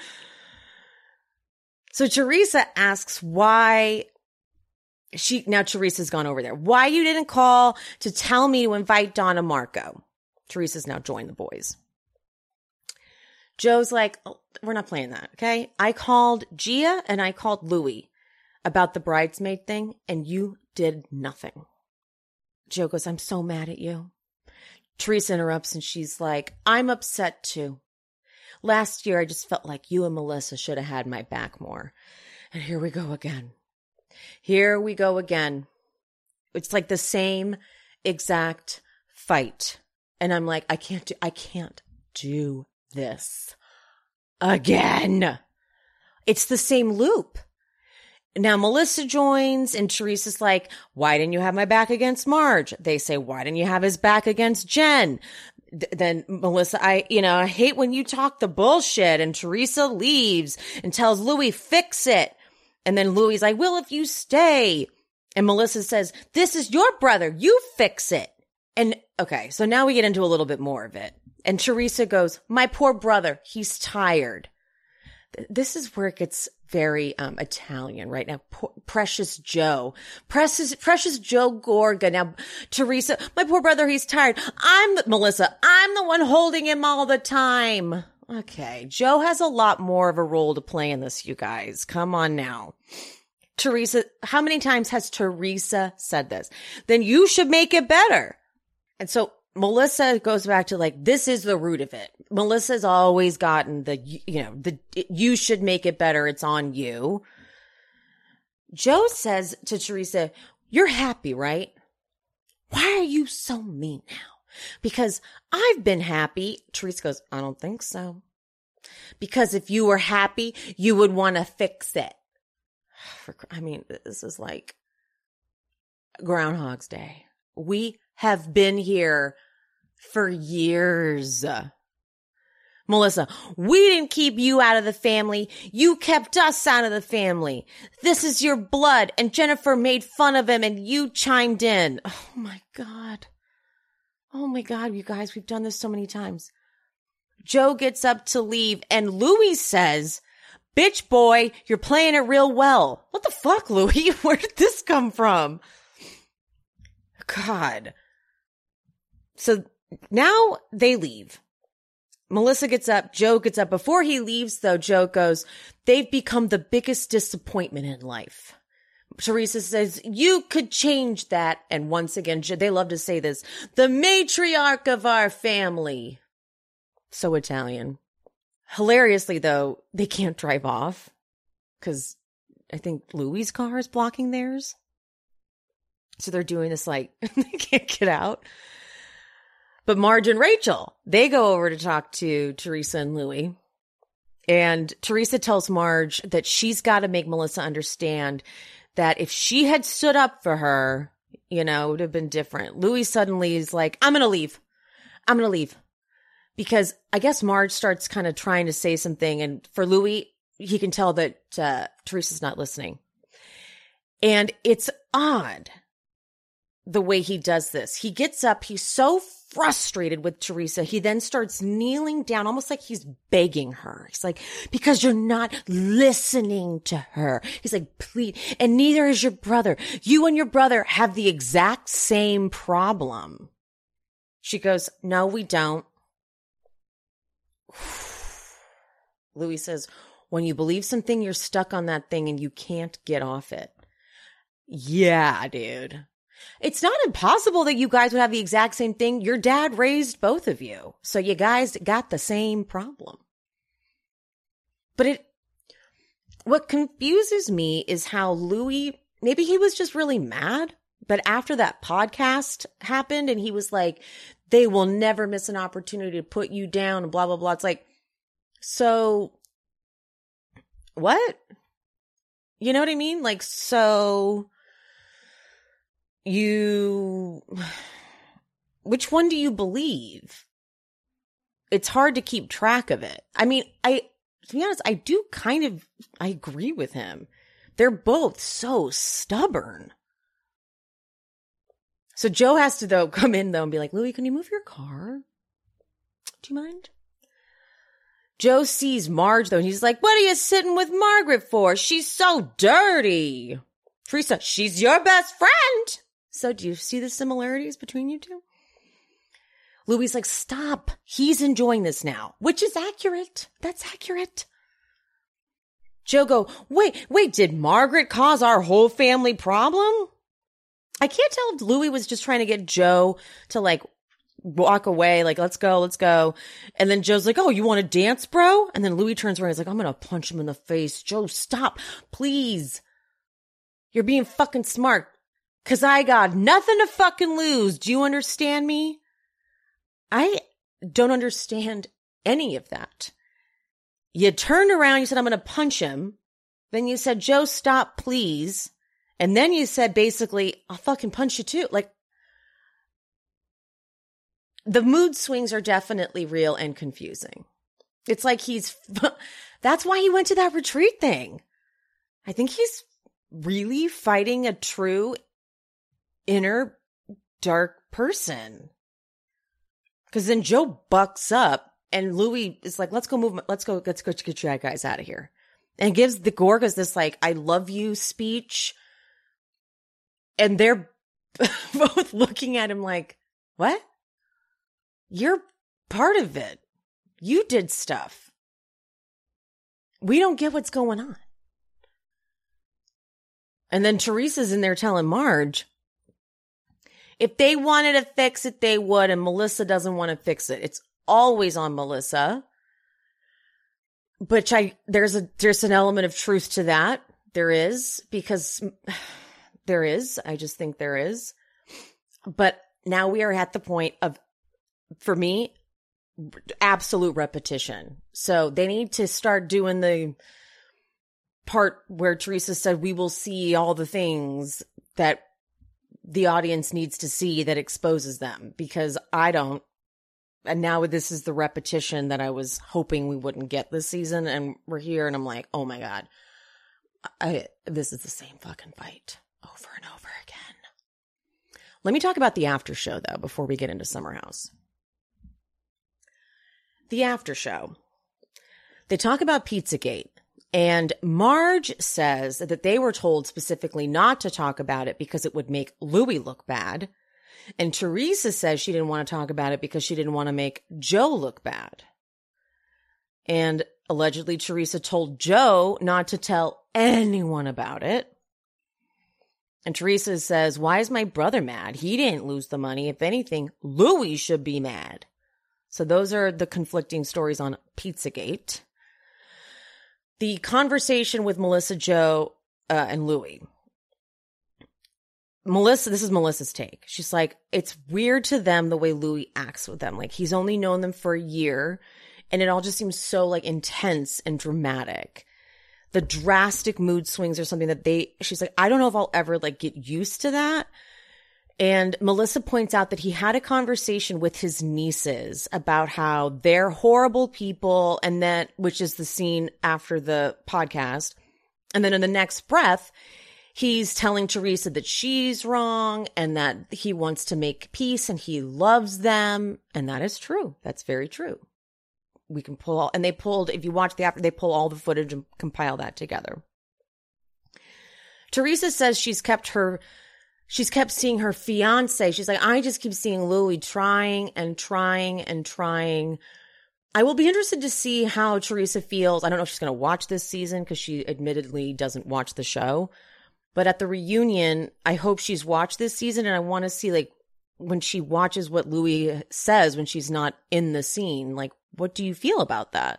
Speaker 3: So Teresa asks why she, now Teresa's gone over there. Why you didn't call to tell me to invite Donna Marco. Teresa's now joined the boys. Joe's like, oh, we're not playing that, okay? I called Gia and I called Louie about the bridesmaid thing, and you did nothing. Joe goes, I'm so mad at you. Teresa interrupts and she's like, I'm upset too. Last year, I just felt like you and Melissa should have had my back more. And here we go again. Here we go again. It's like the same exact fight. And I'm like, I can't do, I can't do this again. It's the same loop. Now Melissa joins and Teresa's like, why didn't you have my back against Marge? They say, why didn't you have his back against Jen? Th- then Melissa, I, you know, I hate when you talk the bullshit. And Teresa leaves and tells Louie, fix it. And then Louie's like, well, if you stay. And Melissa says, this is your brother. You fix it. And okay, so now we get into a little bit more of it. And Teresa goes, my poor brother, he's tired. this is where it gets very um, Italian right now. Poor, Precious Joe. Precious, Precious Joe Gorga. Now, Teresa, my poor brother, he's tired. I'm the, Melissa, I'm the one holding him all the time. Okay, Joe has a lot more of a role to play in this, you guys. Come on now. Teresa, how many times has Teresa said this? Then you should make it better. And so Melissa goes back to like, this is the root of it. Melissa's always gotten the, you know, the, you should make it better. It's on you. Joe says to Teresa, you're happy, right? Why are you so mean now? Because I've been happy. Teresa goes, I don't think so. Because if you were happy, you would want to fix it. For, I mean, this is like Groundhog's Day. We have been here for years. Melissa, we didn't keep you out of the family. You kept us out of the family. This is your blood. And Jennifer made fun of him and you chimed in. Oh my God. Oh my God, you guys, we've done this so many times. Joe gets up to leave and Louis says, bitch boy, you're playing it real well. What the fuck, Louis? Where did this come from? God. So now they leave. Melissa gets up. Joe gets up. Before he leaves, though, Joe goes, they've become the biggest disappointment in life. Teresa says, you could change that. And once again, they love to say this, the matriarch of our family. So Italian. Hilariously, though, they can't drive off because I think Louis' car is blocking theirs. So they're doing this like, they can't get out. But Marge and Rachel, they go over to talk to Teresa and Louis. And Teresa tells Marge that she's got to make Melissa understand that if she had stood up for her, you know, it would have been different. Louis suddenly is like, I'm going to leave. I'm going to leave. Because I guess Marge starts kind of trying to say something. And for Louis, he can tell that uh, Teresa's not listening. And it's odd the way he does this. He gets up. He's so frustrated with Teresa. He then starts kneeling down, almost like he's begging her. He's like, because you're not listening to her. He's like, please. And neither is your brother. You and your brother have the exact same problem. She goes, no, we don't. Louis says, when you believe something, you're stuck on that thing and you can't get off it. Yeah, dude. It's not impossible that you guys would have the exact same thing. Your dad raised both of you. So you guys got the same problem. But it, what confuses me is how Louis, maybe he was just really mad. But after that podcast happened and he was like, they will never miss an opportunity to put you down and blah, blah, blah. It's like, so what? You know what I mean? Like, so you, which one do you believe? It's hard to keep track of it. I mean, I, to be honest, I do kind of, I agree with him. They're both so stubborn. So Joe has to, though, come in, though, and be like, Louis, can you move your car? Do you mind? Joe sees Marge, though, and he's like, what are you sitting with Margaret for? She's so dirty. Teresa, she's your best friend. So do you see the similarities between you two? Louis like, stop. He's enjoying this now, which is accurate. That's accurate. Joe go, wait, wait, did Margaret cause our whole family problem? I can't tell if Louis was just trying to get Joe to like walk away, like, let's go, let's go. And then Joe's like, oh, you want to dance, bro? And then Louis turns around, he's like, I'm going to punch him in the face. Joe, stop, please. You're being fucking smart. Cause I got nothing to fucking lose. Do you understand me? I don't understand any of that. You turned around, you said, I'm going to punch him. Then you said, Joe, stop, please. And then you said, basically, I'll fucking punch you too. Like, the mood swings are definitely real and confusing. It's like he's, that's why he went to that retreat thing. I think he's really fighting a true inner dark person. Because then Joe bucks up and Louis is like, let's go move, let's go, let's go get you guys out of here. And gives the Gorgas this like, I love you speech. And they're both looking at him like, what? You're part of it. You did stuff. We don't get what's going on. And then Teresa's in there telling Marge, if they wanted to fix it, they would. And Melissa doesn't want to fix it. It's always on Melissa. But I, there's a, there's an element of truth to that. There is, because there is. I just think there is. But now we are at the point of, for me, absolute repetition. So they need to start doing the part where Teresa said, we will see all the things that the audience needs to see that exposes them, because I don't. And now this is the repetition that I was hoping we wouldn't get this season. And we're here and I'm like, oh my God, I, this is the same fucking fight over and over again. Let me talk about the after show though, before we get into Summer House. The after show. They talk about Pizzagate, and Marge says that they were told specifically not to talk about it because it would make Louis look bad. And Teresa says she didn't want to talk about it because she didn't want to make Joe look bad. And allegedly Teresa told Joe not to tell anyone about it. And Teresa says, why is my brother mad? He didn't lose the money. If anything, Louis should be mad. So those are the conflicting stories on Pizzagate. The conversation with Melissa, Joe, uh, and Louis. Melissa, this is Melissa's take. She's like, it's weird to them the way Louis acts with them. Like, he's only known them for a year, and it all just seems so like intense and dramatic. The drastic mood swings are something that they, she's like, I don't know if I'll ever like get used to that. And Melissa points out that he had a conversation with his nieces about how they're horrible people, and that, which is the scene after the podcast. And then in the next breath, he's telling Teresa that she's wrong and that he wants to make peace and he loves them. And that is true. That's very true. We can pull all, and they pulled, if you watch the after, they pull all the footage and compile that together. Teresa says she's kept her, she's kept seeing her fiance. She's like, I just keep seeing Louis trying and trying and trying. I will be interested to see how Teresa feels. I don't know if she's going to watch this season because she admittedly doesn't watch the show. But at the reunion, I hope she's watched this season, and I want to see, like, when she watches what Louis says when she's not in the scene, like, what do you feel about that?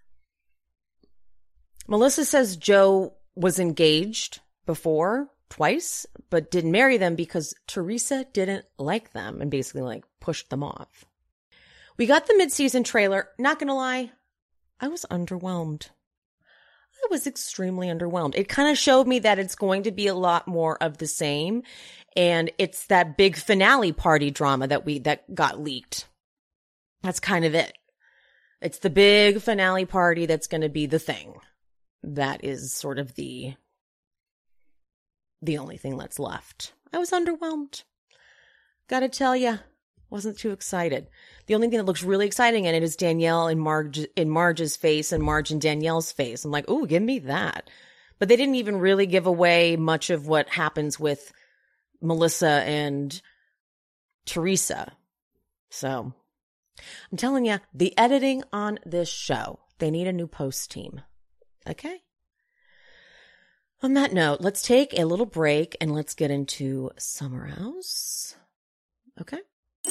Speaker 3: Melissa says Joe was engaged before, twice, but didn't marry them because Teresa didn't like them and basically, like, pushed them off. We got the mid-season trailer. Not gonna lie, I was underwhelmed. I was extremely underwhelmed. It kind of showed me that it's going to be a lot more of the same. And it's that big finale party drama that we, that got leaked. That's kind of it. It's the big finale party that's going to be the thing. That is sort of the, the only thing that's left. I was underwhelmed. Gotta tell ya, wasn't too excited. The only thing that looks really exciting in it is Danielle in Marge, in Marge's face and Marge in Danielle's face. I'm like, ooh, give me that. But they didn't even really give away much of what happens with Melissa and Teresa. So I'm telling you, the editing on this show, they need a new post team. Okay. On that note, let's take a little break and let's get into Summer House. Okay.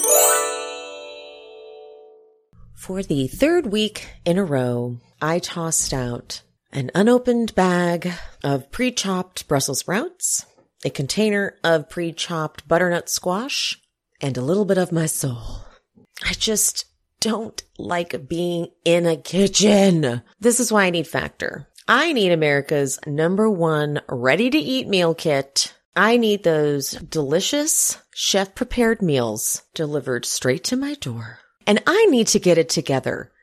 Speaker 3: For the third week in a row, I tossed out an unopened bag of pre-chopped Brussels sprouts, a container of pre-chopped butternut squash, and a little bit of my soul. I just don't like being in a kitchen. This is why I need Factor. I need America's number one ready-to-eat meal kit. I need those delicious chef-prepared meals delivered straight to my door. And I need to get it together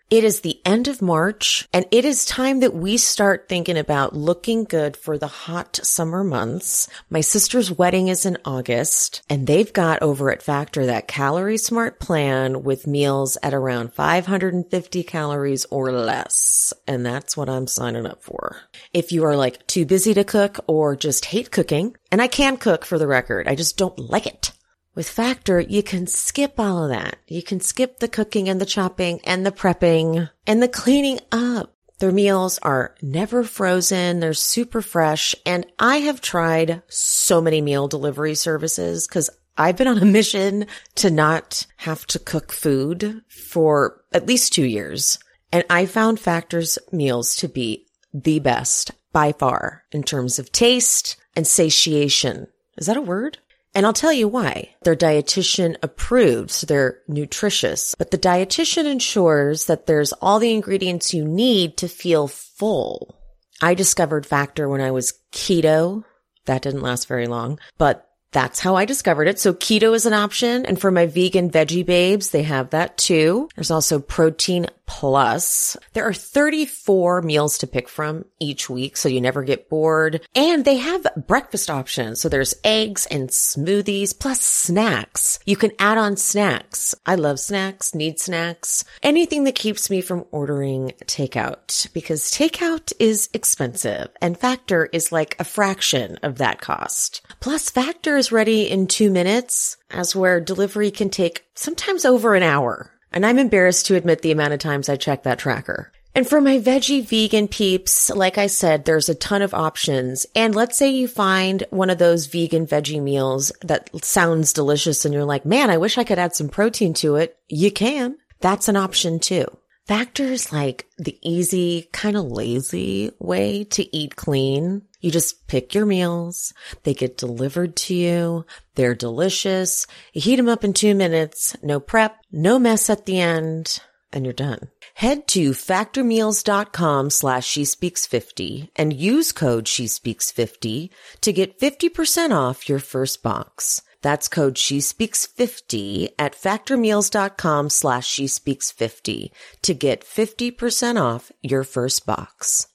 Speaker 3: It is the end of March, and it is time that we start thinking about looking good for the hot summer months. My sister's wedding is in August, and they've got over at Factor that Calorie Smart plan with meals at around five hundred fifty calories or less. And that's what I'm signing up for. If you are like too busy to cook or just hate cooking, and I can cook for the record, I just don't like it. With Factor, you can skip all of that. You can skip the cooking and the chopping and the prepping and the cleaning up. Their meals are never frozen. They're super fresh. And I have tried so many meal delivery services because I've been on a mission to not have to cook food for at least two years. And I found Factor's meals to be the best by far in terms of taste and satiation. Is that a word? And I'll tell you why. They're dietitian approved, so they're nutritious. But the dietitian ensures that there's all the ingredients you need to feel full. I discovered Factor when I was keto. That didn't last very long, but that's how I discovered it. So keto is an option. And for my vegan veggie babes, they have that too. There's also Protein Plus. There are thirty-four meals to pick from each week, so you never get bored. And they have breakfast options. So there's eggs and smoothies plus snacks. You can add on snacks. I love snacks, need snacks. Anything that keeps me from ordering takeout, because takeout is expensive and Factor is like a fraction of that cost. Plus Factor is ready in two minutes, as where delivery can take sometimes over an hour. And I'm embarrassed to admit the amount of times I check that tracker. And for my veggie vegan peeps, like I said, there's a ton of options. And let's say you find one of those vegan veggie meals that sounds delicious and you're like, man, I wish I could add some protein to it. You can. That's an option too. Factor is like the easy, kind of lazy way to eat clean. You just pick your meals. They get delivered to you. They're delicious. You heat them up in two minutes. No prep, no mess at the end, and you're done. Head to factormeals.com slash she speaks 50 and use code she speaks 50 to get fifty percent off your first box. That's code she speaks 50 at factormeals.com slash she speaks 50 to get fifty percent off your first box.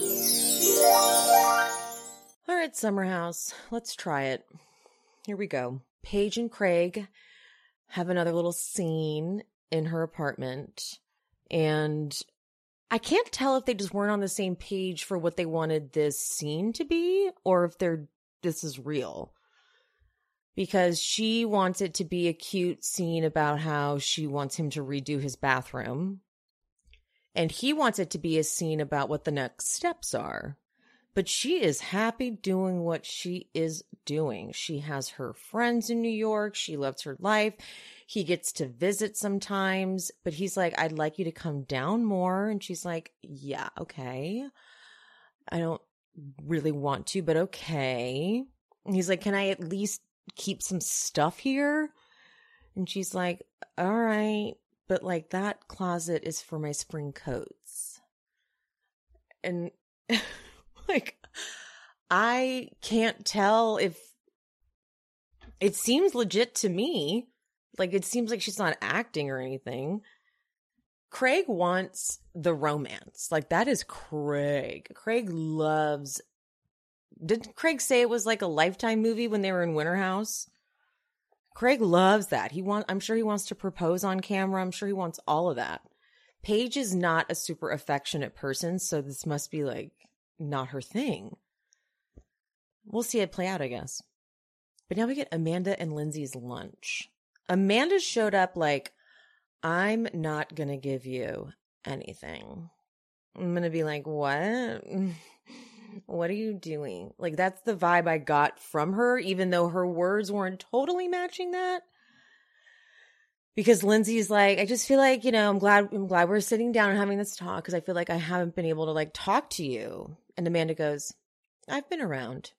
Speaker 3: All right, Summer House, let's try it. Here we go. Paige and Craig have another little scene in her apartment, and I can't tell if they just weren't on the same page for what they wanted this scene to be, or if they're this is real. Because she wants it to be a cute scene about how she wants him to redo his bathroom, and he wants it to be a scene about what the next steps are. But she is happy doing what she is doing. She has her friends in New York. She loves her life. He gets to visit sometimes, but he's like, I'd like you to come down more. And she's like, yeah, okay. I don't really want to, but okay. And he's like, can I at least keep some stuff here? And she's like, all right, but like that closet is for my spring coats. And like, I can't tell if it seems legit to me. Like, it seems like she's not acting or anything. Craig wants the romance. Like, that is Craig. Craig loves. Didn't Craig say it was like a Lifetime movie when they were in Winter House? Craig loves that. He want. I'm sure he wants to propose on camera. I'm sure he wants all of that. Paige is not a super affectionate person, so this must be like not her thing. We'll see it play out, I guess. But now we get Amanda and Lindsay's lunch. Amanda showed up like, I'm not going to give you anything. I'm going to be like, what? What are you doing? Like, that's the vibe I got from her, even though her words weren't totally matching that. Because Lindsay's like, I just feel like, you know, I'm glad I'm glad we're sitting down and having this talk because I feel like I haven't been able to like talk to you. And Amanda goes, I've been around.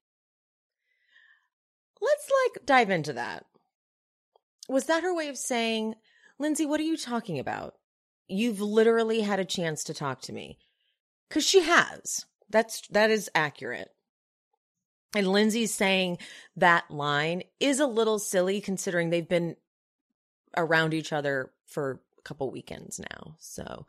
Speaker 3: Let's like dive into that. Was that her way of saying, Lindsay, what are you talking about? You've literally had a chance to talk to me. Because she has. That's that is accurate. And Lindsay's saying that line is a little silly considering they've been around each other for a couple weekends now. So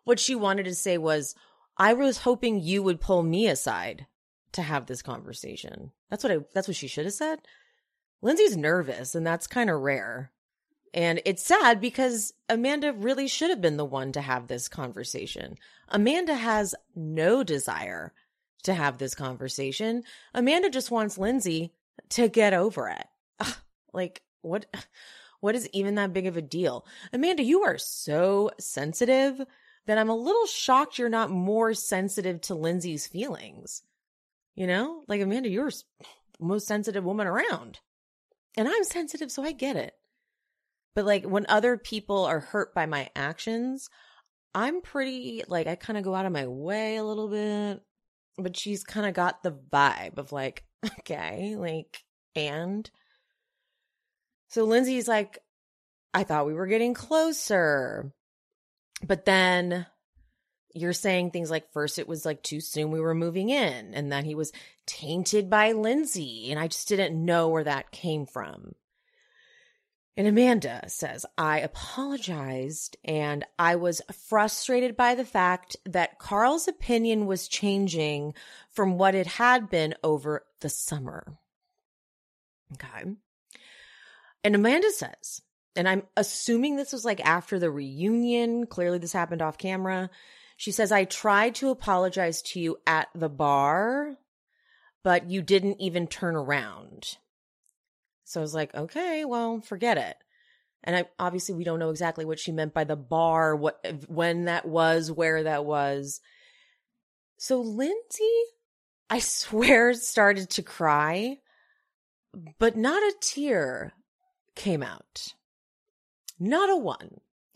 Speaker 3: what she wanted to say was, I was hoping you would pull me aside to have this conversation. That's what I, that's what she should have said. Lindsay's nervous, and that's kind of rare. And it's sad because Amanda really should have been the one to have this conversation. Amanda has no desire to have this conversation. Amanda just wants Lindsay to get over it. Ugh, like, what, what is even that big of a deal? Amanda, you are so sensitive that I'm a little shocked you're not more sensitive to Lindsay's feelings. You know, like, Amanda, you're the most sensitive woman around. And I'm sensitive, so I get it. But like, when other people are hurt by my actions, I'm pretty, like, I kind of go out of my way a little bit. But she's kind of got the vibe of like, okay, like, and? So Lindsay's like, I thought we were getting closer. But then you're saying things like, first it was like too soon we were moving in, and then he was tainted by Lindsay, and I just didn't know where that came from. And Amanda says, I apologized, and I was frustrated by the fact that Carl's opinion was changing from what it had been over the summer. Okay. And Amanda says, and I'm assuming this was like after the reunion, clearly this happened off camera. She says, I tried to apologize to you at the bar, but you didn't even turn around. So I was like, okay, well, forget it. And I, obviously we don't know exactly what she meant by the bar, what, when that was, where that was. So Lindsay, I swear, started to cry, but not a tear came out. Not a one.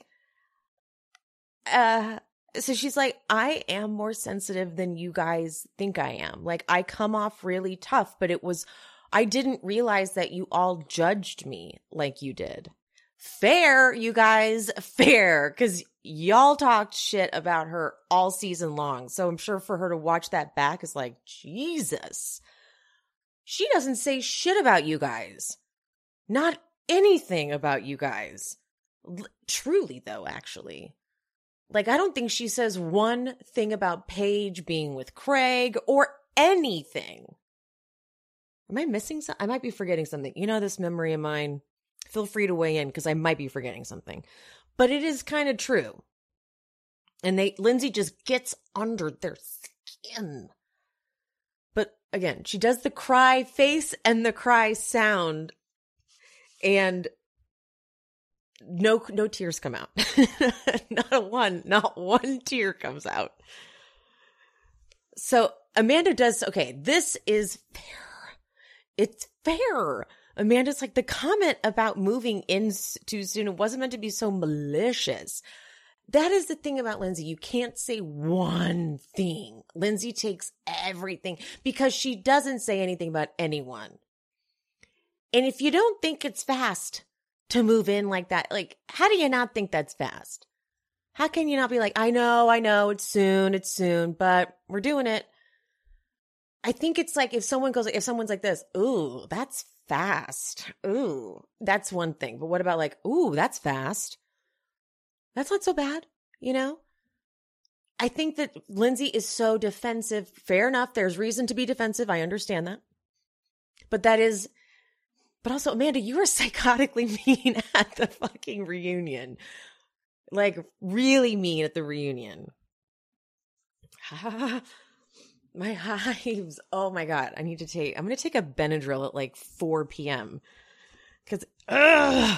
Speaker 3: Uh, so she's like, I am more sensitive than you guys think I am. Like, I come off really tough, but it was, I didn't realize that you all judged me like you did. Fair, you guys, fair, because y'all talked shit about her all season long. So I'm sure for her to watch that back is like, Jesus. She doesn't say shit about you guys. Not anything about you guys. L- truly, though, actually. Like, I don't think she says one thing about Paige being with Craig or anything. Am I missing something? I might be forgetting something. You know, this memory of mine, feel free to weigh in because I might be forgetting something. But it is kind of true. And they Lindsay just gets under their skin. But again, she does the cry face and the cry sound. And no, no tears come out. Not a one, not one tear comes out. So Amanda does, okay, this is fair. It's fair. Amanda's like, the comment about moving in too soon, it wasn't meant to be so malicious. That is the thing about Lindsay. You can't say one thing. Lindsay takes everything because she doesn't say anything about anyone. And if you don't think it's fast to move in like that, like, how do you not think that's fast? How can you not be like, I know, I know, it's soon, it's soon, but we're doing it. I think it's like if someone goes, if someone's like this, ooh, that's fast. Ooh, that's one thing. But what about like, ooh, that's fast. That's not so bad, you know? I think that Lindsay is so defensive. Fair enough. There's reason to be defensive. I understand that. But that is, but also, Amanda, you were psychotically mean at the fucking reunion. Like, really mean at the reunion. My hives. Oh my God. I need to take, I'm going to take a Benadryl at like four p.m. Because, ugh.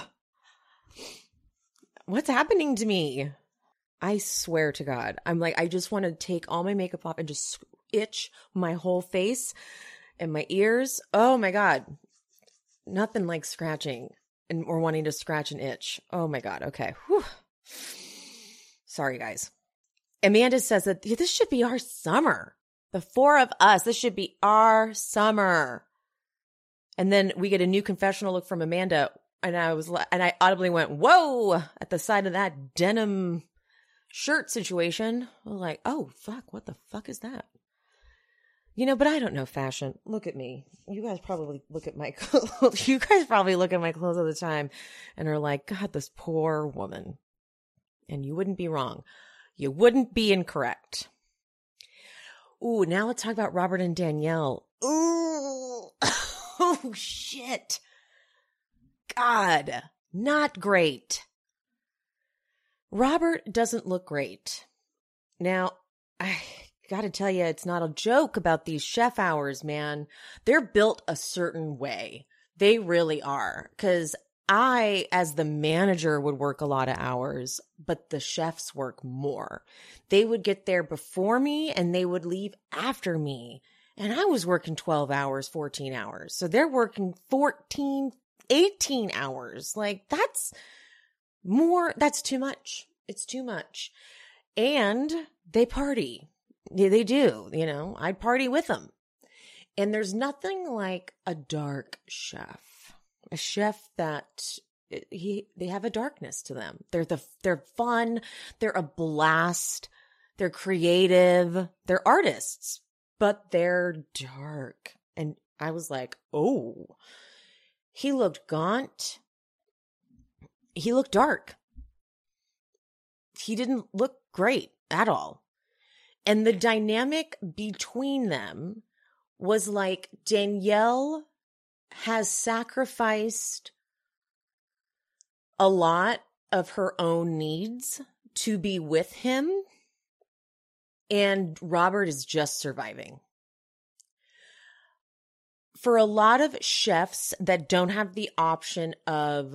Speaker 3: What's happening to me? I swear to God. I'm like, I just want to take all my makeup off and just itch my whole face and my ears. Oh my God. Nothing like scratching and or wanting to scratch and itch. Oh my God. Okay. Whew. Sorry, guys. Amanda says that this should be our summer. The four of us, this should be our summer. And then we get a new confessional look from Amanda. And I was, and I audibly went, whoa, at the side of that denim shirt situation. I was like, oh, fuck, what the fuck is that? You know, but I don't know fashion. Look at me. You guys probably look at my clothes. You guys probably look at my clothes all the time and are like, God, this poor woman. And you wouldn't be wrong. You wouldn't be incorrect. Ooh, now let's talk about Robert and Danielle. Ooh. Oh, shit. God, not great. Robert doesn't look great. Now, I gotta tell you, it's not a joke about these chef hours, man. They're built a certain way. They really are. Because I, as the manager, would work a lot of hours, but the chefs work more. They would get there before me and they would leave after me. And I was working twelve hours, fourteen hours. So they're working fourteen, eighteen hours. Like, that's more, that's too much. It's too much. And they party. Yeah, they do. You know, I'd party with them. And there's nothing like a dark chef. A chef that he they have a darkness to them. They're the they're fun, they're a blast, they're creative, they're artists, but they're dark. And I was like, "Oh." He looked gaunt. He looked dark. He didn't look great at all. And the dynamic between them was like Danielle has sacrificed a lot of her own needs to be with him, and Robert is just surviving. For a lot of chefs that don't have the option of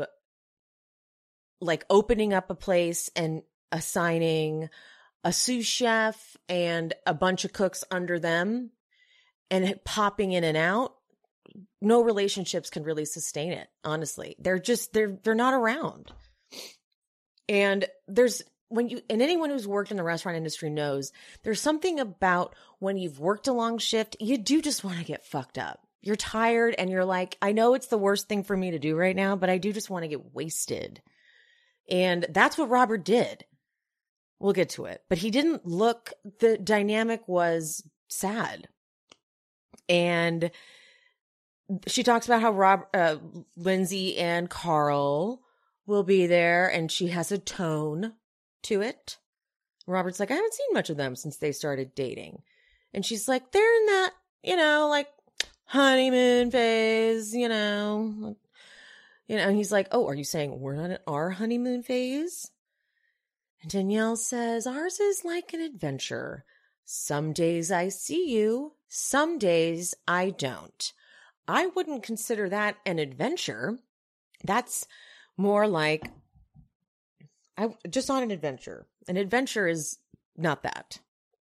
Speaker 3: like opening up a place and assigning a sous chef and a bunch of cooks under them and popping in and out, no relationships can really sustain it. Honestly, they're just, they're, they're not around. And there's, when you, and anyone who's worked in the restaurant industry knows there's something about when you've worked a long shift, you do just want to get fucked up. You're tired and you're like, I know it's the worst thing for me to do right now, but I do just want to get wasted. And that's what Robert did. We'll get to it, but he didn't look, the dynamic was sad. And she talks about how Rob, uh, Lindsay and Carl will be there, and she has a tone to it. Robert's like, I haven't seen much of them since they started dating. And she's like, they're in that, you know, like honeymoon phase, you know. You know, and he's like, oh, are you saying we're not in our honeymoon phase? And Danielle says, ours is like an adventure. Some days I see you, some days I don't. I wouldn't consider that an adventure. That's more like, I just on an adventure. An adventure is not that.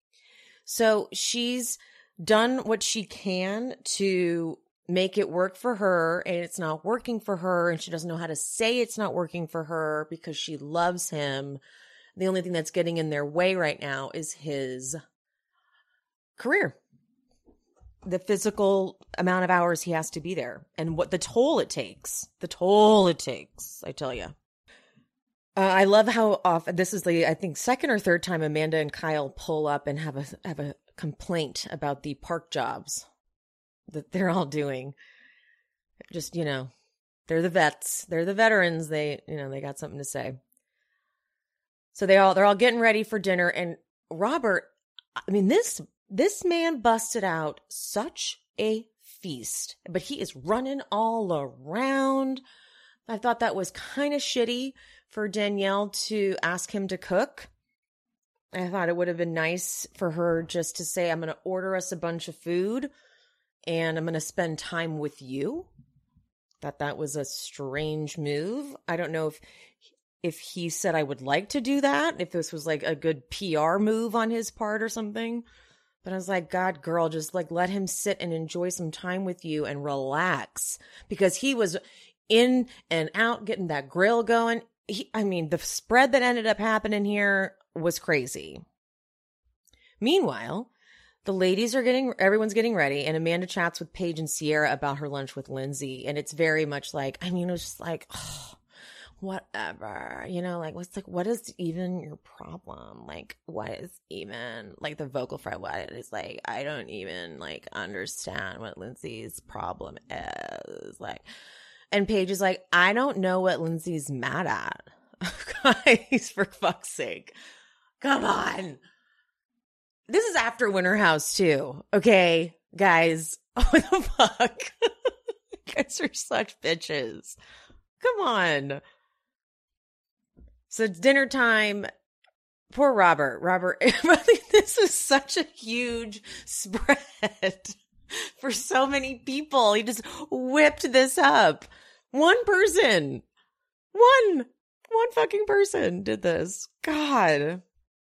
Speaker 3: So she's done what she can to make it work for her, and it's not working for her, and she doesn't know how to say it's not working for her because she loves him. The only thing that's getting in their way right now is his career. The physical amount of hours he has to be there and what the toll it takes. The toll it takes, I tell you. Uh, I love how often, this is the, I think, second or third time Amanda and Kyle pull up and have a have a complaint about the park jobs that they're all doing. Just, you know, they're the vets. They're the veterans. They, you know, they got something to say. So they all, they're all getting ready for dinner. And Robert, I mean, this, this man busted out such a feast, but he is running all around. I thought that was kind of shitty for Danielle to ask him to cook. I thought it would have been nice for her just to say, I'm going to order us a bunch of food and I'm going to spend time with you. Thought that was a strange move. I don't know if if he said I would like to do that, if this was like a good P R move on his part or something. But I was like, God, girl, just like let him sit and enjoy some time with you and relax. Because he was in and out getting that grill going. He, I mean, the spread that ended up happening here was crazy. Meanwhile, the ladies are getting, everyone's getting ready, and Amanda chats with Paige and Sierra about her lunch with Lindsay. And it's very much like, I mean, it was just like, oh, whatever, you know, like, what's like, what is even your problem? Like, what is even, like, the vocal fry, what is like, I don't even, like, understand what Lindsay's problem is. Like, and Paige is like, I don't know what Lindsay's mad at. Guys, for fuck's sake. Come on. This is after Winter House too. Okay, guys. What the fuck? You guys are such bitches. Come on. So it's dinner time. Poor Robert. Robert, this is such a huge spread for so many people. He just whipped this up. One person. One. One fucking person did this. God.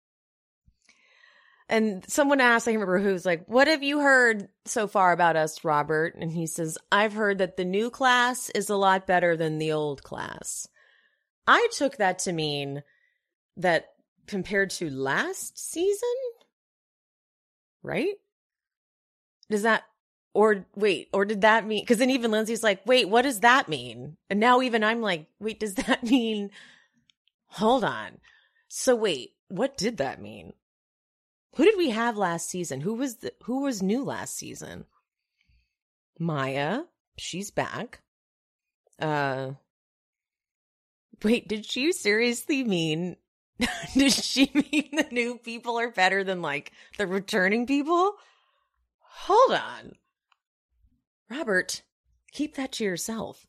Speaker 3: And someone asked, I can't remember who's like, what have you heard so far about us, Robert? And he says, I've heard that the new class is a lot better than the old class. I took that to mean that compared to last season, right? Does that, or wait, or did that mean, because then even Lindsay's like, wait, what does that mean? And now even I'm like, wait, does that mean, hold on. So wait, what did that mean? Who did we have last season? Who was the, who was new last season? Maya, she's back. Uh, wait, did she seriously mean, did she mean the new people are better than like the returning people? Hold on. Robert, keep that to yourself.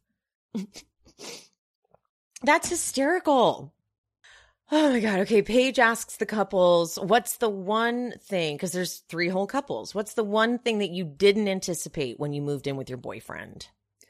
Speaker 3: That's hysterical. Oh my God. Okay. Paige asks the couples, what's the one thing, because there's three whole couples. What's the one thing that you didn't anticipate when you moved in with your boyfriend?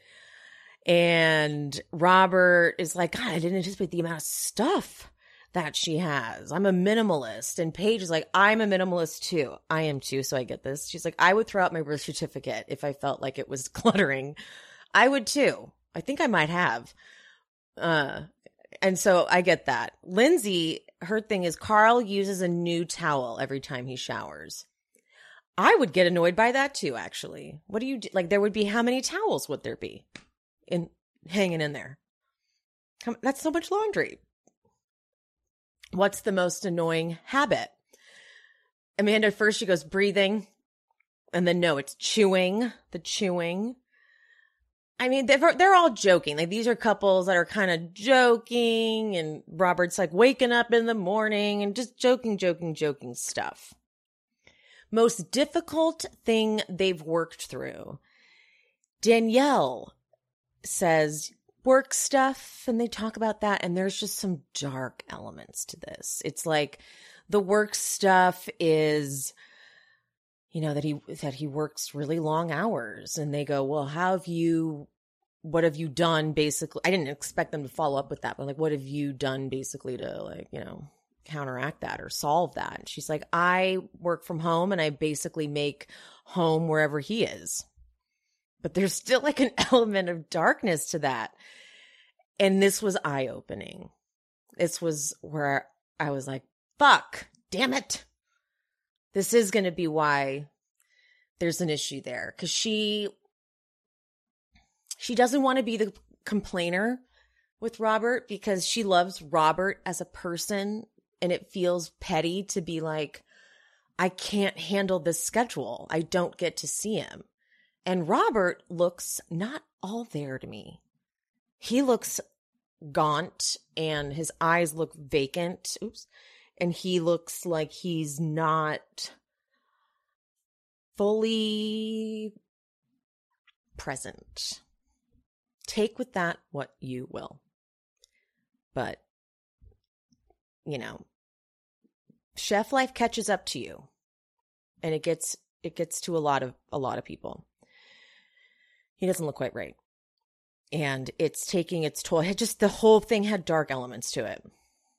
Speaker 3: And Robert is like, God, I didn't anticipate the amount of stuff that she has. I'm a minimalist. And Paige is like, I'm a minimalist too. I am too. So I get this. She's like, I would throw out my birth certificate if I felt like it was cluttering. I would too. I think I might have. Uh, And so I get that. Lindsay, her thing is Carl uses a new towel every time he showers. I would get annoyed by that too, actually. What do you do? Like, there would be, how many towels would there be in hanging in there? Come, that's so much laundry. What's the most annoying habit? Amanda, at first she goes breathing. And then no, it's chewing. The chewing. I mean, they're, they're all joking. Like, these are couples that are kind of joking, and Robert's like waking up in the morning and just joking, joking, joking stuff. Most difficult thing they've worked through. Danielle says work stuff, and they talk about that, and there's just some dark elements to this. It's like the work stuff is, you know, that he that he works really long hours, and they go, well, how have you, what have you done basically? I didn't expect them to follow up with that, but like, what have you done basically to, like, you know, counteract that or solve that? And she's like, I work from home and I basically make home wherever he is. But there's still like an element of darkness to that. And this was eye-opening. This was where I was like, fuck, damn it. This is going to be why there's an issue there. Because she, she doesn't want to be the complainer with Robert because she loves Robert as a person. And it feels petty to be like, I can't handle this schedule. I don't get to see him. And Robert looks not all there to me. He looks gaunt and his eyes look vacant. Oops. And he looks like he's not fully present. Take with that what you will. But, you know, chef life catches up to you. And it gets it gets to a lot of a lot of people. He doesn't look quite right. And it's taking its toll. It just, the whole thing had dark elements to it.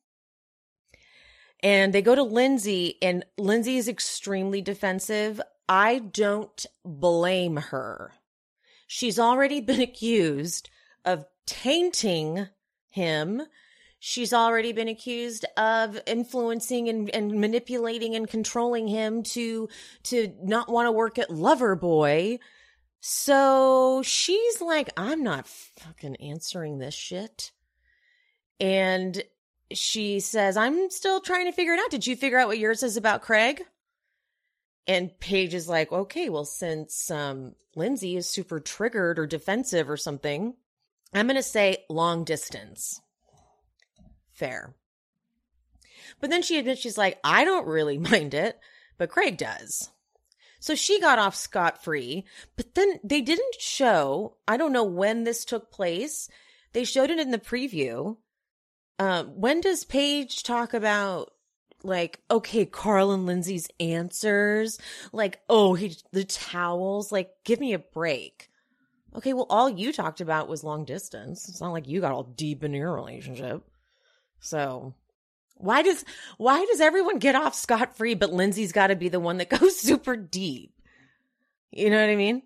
Speaker 3: And they go to Lindsay, and Lindsay is extremely defensive. I don't blame her. She's already been accused of tainting him. She's already been accused of influencing and, and manipulating and controlling him to, to not want to work at Loverboy. So she's like, I'm not fucking answering this shit. And she says, I'm still trying to figure it out. Did you figure out what yours is about Craig? And Paige is like, okay, well, since um, Lindsay is super triggered or defensive or something, I'm going to say long distance. Fair. But then she admits, she's like, I don't really mind it, but Craig does. So she got off scot-free, but then they didn't show, I don't know when this took place. They showed it in the preview. Uh, when does Paige talk about, like, okay, Carl and Lindsay's answers? Like, oh, he, the towels, like, give me a break. Okay, well, all you talked about was long distance. It's not like you got all deep in your relationship. So... Why does why does everyone get off scot-free, but Lindsay's got to be the one that goes super deep? You know what I mean?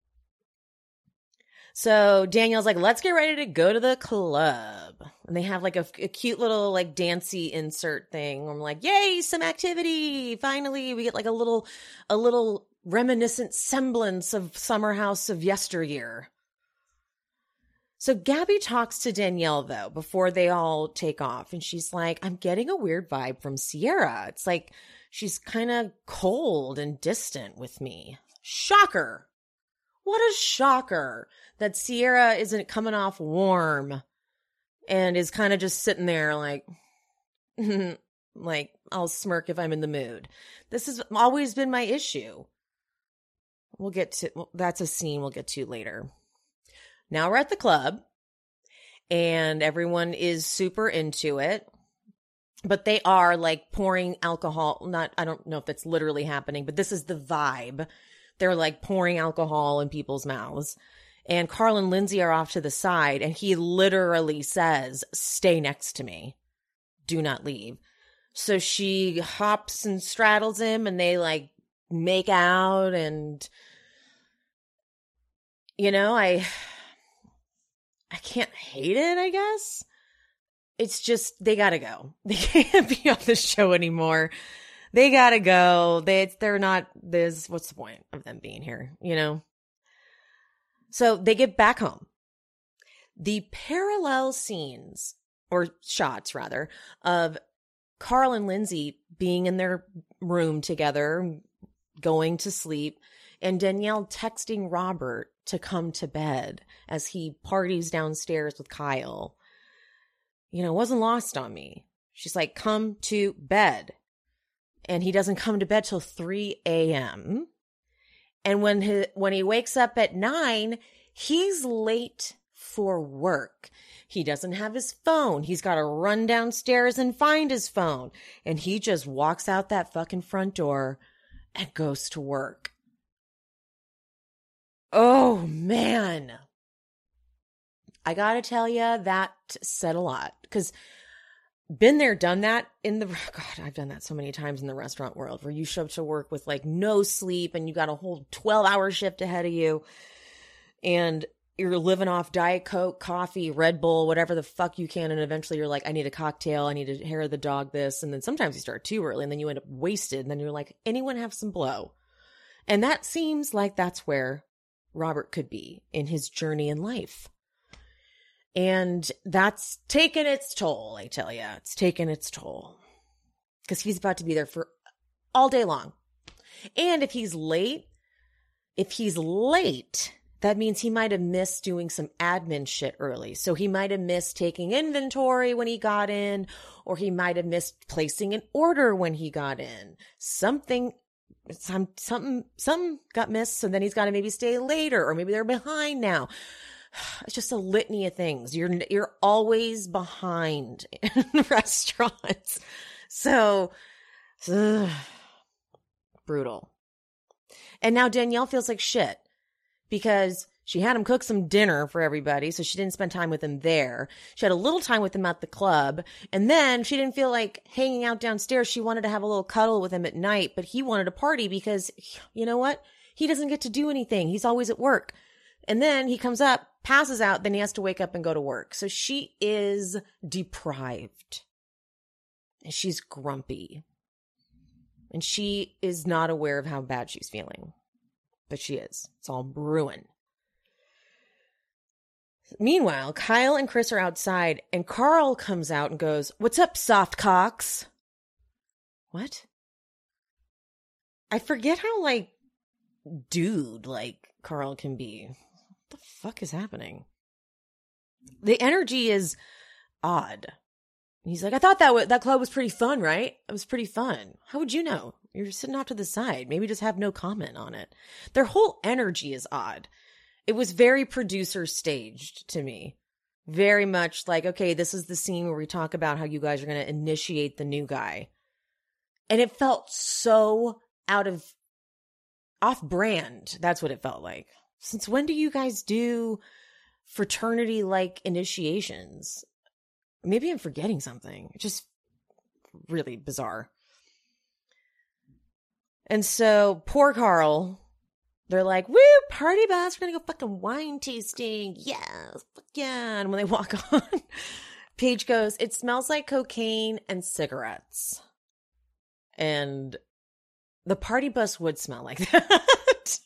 Speaker 3: So Danielle's like, let's get ready to go to the club. And they have like a, a cute little like dancey insert thing. I'm like, yay, some activity. Finally, we get like a little a little reminiscent semblance of Summer House of yesteryear. So Gabby talks to Danielle, though, before they all take off. And she's like, I'm getting a weird vibe from Sierra. It's like she's kind of cold and distant with me. Shocker. What a shocker that Sierra isn't coming off warm and is kind of just sitting there like, like, I'll smirk if I'm in the mood. This has always been my issue. We'll get to, well, that's a scene we'll get to later. Now we're at the club and everyone is super into it, but they are like pouring alcohol. Not, I don't know if that's literally happening, but this is the vibe. They're like pouring alcohol in people's mouths, and Carl and Lindsay are off to the side, and he literally says, stay next to me. Do not leave. So she hops and straddles him and they like make out, and you know, I... I can't hate it, I guess. It's just, they gotta go. They can't be on the show anymore. They gotta go. They, they're not, there's, what's the point of them being here, you know? So they get back home. The parallel scenes, or shots rather, of Carl and Lindsay being in their room together, going to sleep, and Danielle texting Robert to come to bed as he parties downstairs with Kyle. You know, it wasn't lost on me. She's like, come to bed. And he doesn't come to bed till three a.m. And when he, when he wakes up at nine, he's late for work. He doesn't have his phone. He's got to run downstairs and find his phone. And he just walks out that fucking front door and goes to work. Oh, man. I gotta tell you, that said a lot. Because been there, done that in the... God, I've done that so many times in the restaurant world, where you show up to work with like no sleep and you got a whole twelve-hour shift ahead of you. And you're living off Diet Coke, coffee, Red Bull, whatever the fuck you can. And eventually you're like, I need a cocktail. I need to hair the dog this. And then sometimes you start too early and then you end up wasted. And then you're like, anyone have some blow? And that seems like that's where Robert could be in his journey in life. And that's taken its toll, I tell you. It's taken its toll. Because he's about to be there for all day long. And if he's late, if he's late, that means he might have missed doing some admin shit early. So he might have missed taking inventory when he got in, or he might have missed placing an order when he got in. Something Some, something, something got missed, so then he's got to maybe stay later, or maybe they're behind now. It's just a litany of things. You're, you're always behind in restaurants. So, ugh, brutal. And now Danielle feels like shit because she had him cook some dinner for everybody, so she didn't spend time with him there. She had a little time with him at the club, and then she didn't feel like hanging out downstairs. She wanted to have a little cuddle with him at night, but he wanted to party because, you know what? He doesn't get to do anything. He's always at work. And then he comes up, passes out, then he has to wake up and go to work. So she is deprived. And she's grumpy. And she is not aware of how bad she's feeling. But she is. It's all brewing. Meanwhile, Kyle and Chris are outside, and Carl comes out and goes, "What's up, soft cocks?" What? I forget how, like, dude, like, Carl can be. What the fuck is happening? The energy is odd. He's like, I thought that w- that club was pretty fun, right? It was pretty fun. How would you know? You're sitting off to the side. Maybe just have no comment on it. Their whole energy is odd. It was very producer staged to me. Very much like, okay, this is the scene where we talk about how you guys are going to initiate the new guy. And it felt so out of, off brand. That's what it felt like. Since when do you guys do fraternity-like initiations? Maybe I'm forgetting something. Just really bizarre. And so poor Carl, they're like, woo, party bus. We're going to go fucking wine tasting. Yes, fuck yeah. And when they walk on, Paige goes, it smells like cocaine and cigarettes. And the party bus would smell like that.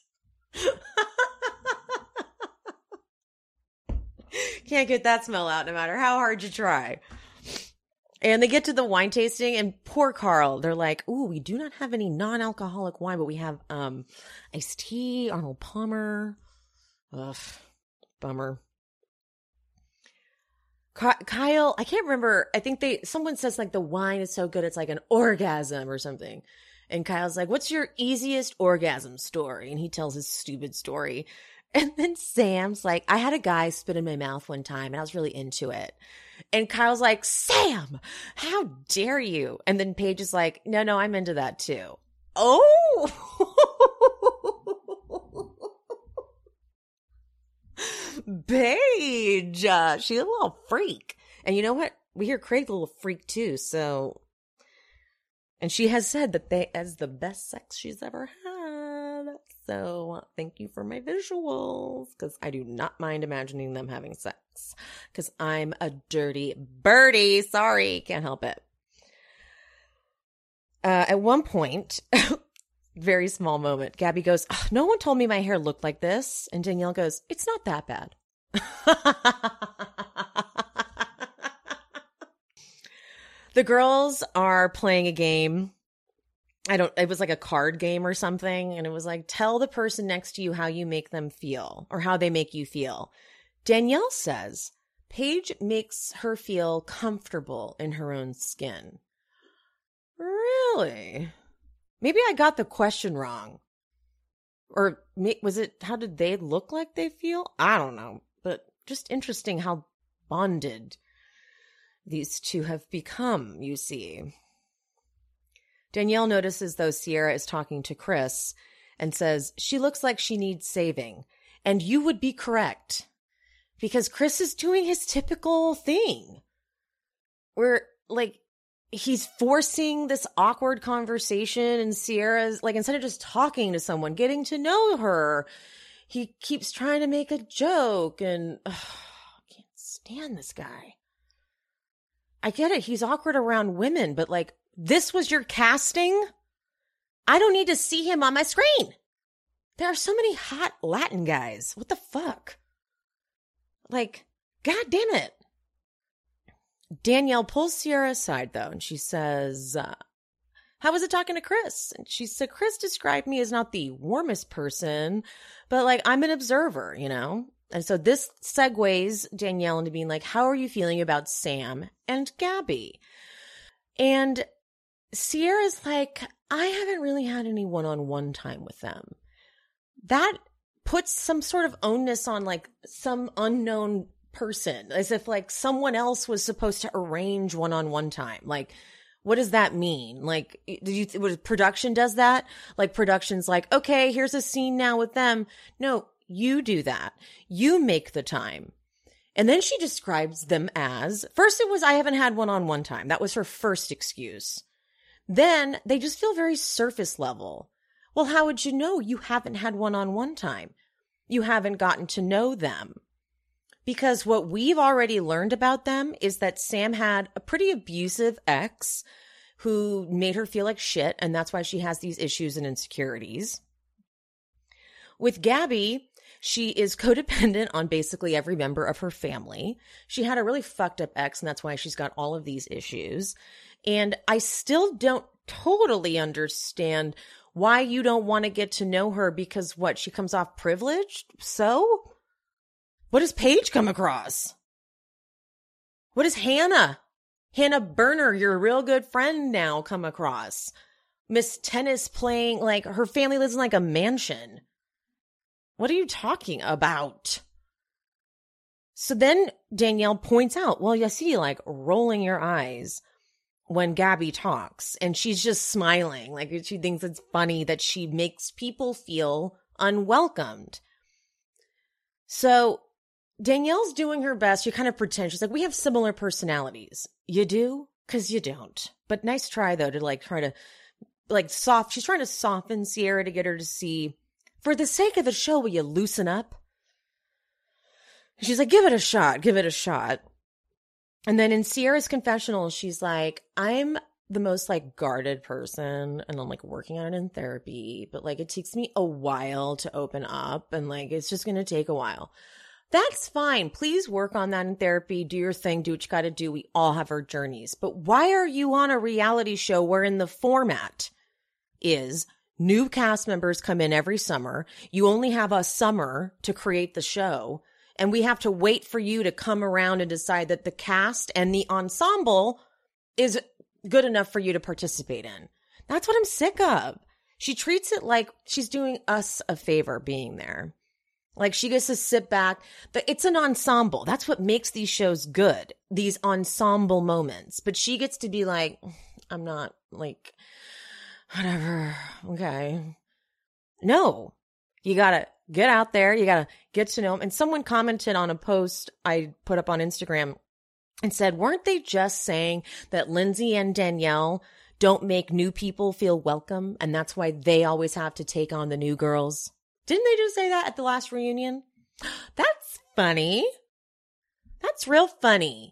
Speaker 3: Can't get that smell out no matter how hard you try. And they get to the wine tasting, and poor Carl, they're like, ooh, we do not have any non-alcoholic wine, but we have um, iced tea, Arnold Palmer. Ugh, bummer. Ky- Kyle, I can't remember. I think they, someone says like the wine is so good, it's like an orgasm or something. And Kyle's like, what's your easiest orgasm story? And he tells his stupid story. And then Sam's like, I had a guy spit in my mouth one time and I was really into it. And Kyle's like, Sam, how dare you? And then Paige is like, no, no, I'm into that too. Oh, Paige, uh, she's a little freak. And you know what? We hear Craig's a little freak too. So, and she has said that they as the best sex she's ever had. So thank you for my visuals, because I do not mind imagining them having sex, because I'm a dirty birdie. Sorry, can't help it. Uh, at one point, very small moment, Gabby goes, oh, no one told me my hair looked like this. And Danielle goes, it's not that bad. The girls are playing a game. I don't, it was like a card game or something. And it was like, tell the person next to you how you make them feel or how they make you feel. Danielle says Paige makes her feel comfortable in her own skin. Really? Maybe I got the question wrong. Or was it, how did they look like they feel? I don't know. But just interesting how bonded these two have become, you see. Danielle notices, though, Sierra is talking to Chris and says, she looks like she needs saving. And you would be correct, because Chris is doing his typical thing where, like, he's forcing this awkward conversation, and Sierra's, like, instead of just talking to someone, getting to know her, he keeps trying to make a joke, and ugh, I can't stand this guy. I get it. He's awkward around women, but, like, this was your casting? I don't need to see him on my screen. There are so many hot Latin guys. What the fuck? Like, God damn it. Danielle pulls Sierra aside, though, and she says, uh, how was it talking to Chris? And she said, Chris described me as not the warmest person, but, like, I'm an observer, you know? And so this segues Danielle into being like, how are you feeling about Sam and Gabby? And Sierra's like, I haven't really had any one-on-one time with them. That puts some sort of onus on, like, some unknown person, as if, like, someone else was supposed to arrange one-on-one time. Like, what does that mean? Like, did you, what, production does that? Like, production's like, okay, here's a scene now with them. No, you do that. You make the time. And then she describes them as, first it was, I haven't had one-on-one time. That was her first excuse. Then they just feel very surface level. Well, how would you know you haven't had one-on-one time? You haven't gotten to know them. Because what we've already learned about them is that Sam had a pretty abusive ex who made her feel like shit, and that's why she has these issues and insecurities. With Gabby, she is codependent on basically every member of her family. She had a really fucked up ex, and that's why she's got all of these issues. And I still don't totally understand why you don't want to get to know her, because what, she comes off privileged? So? What does Paige come across? What does Hannah Hannah Berner, your real good friend now, come across. Miss Tennis playing, like, her family lives in like a mansion. What are you talking about? So then Danielle points out, well, you see, like, rolling your eyes when Gabby talks, and she's just smiling. Like, she thinks it's funny that she makes people feel unwelcomed. So Danielle's doing her best. She kind of pretends. She's like, we have similar personalities. You do? Because you don't. But nice try, though, to, like, try to, like, soft. She's trying to soften Sierra to get her to see, for the sake of the show, will you loosen up? She's like, give it a shot. Give it a shot. And then in Sierra's confessional, she's like, I'm the most, like, guarded person, and I'm, like, working on it in therapy, but, like, it takes me a while to open up, and, like, it's just going to take a while. That's fine. Please work on that in therapy. Do your thing. Do what you got to do. We all have our journeys. But why are you on a reality show wherein the format is new cast members come in every summer? You only have a summer to create the show. And we have to wait for you to come around and decide that the cast and the ensemble is good enough for you to participate in. That's what I'm sick of. She treats it like she's doing us a favor being there. Like, she gets to sit back. It's an ensemble. That's what makes these shows good. These ensemble moments. But she gets to be like, I'm not, like, whatever. Okay. No. You gotta get out there. You gotta get to know them. And someone commented on a post I put up on Instagram and said, weren't they just saying that Lindsay and Danielle don't make new people feel welcome, and that's why they always have to take on the new girls? Didn't they just say that at the last reunion? That's funny. That's real funny.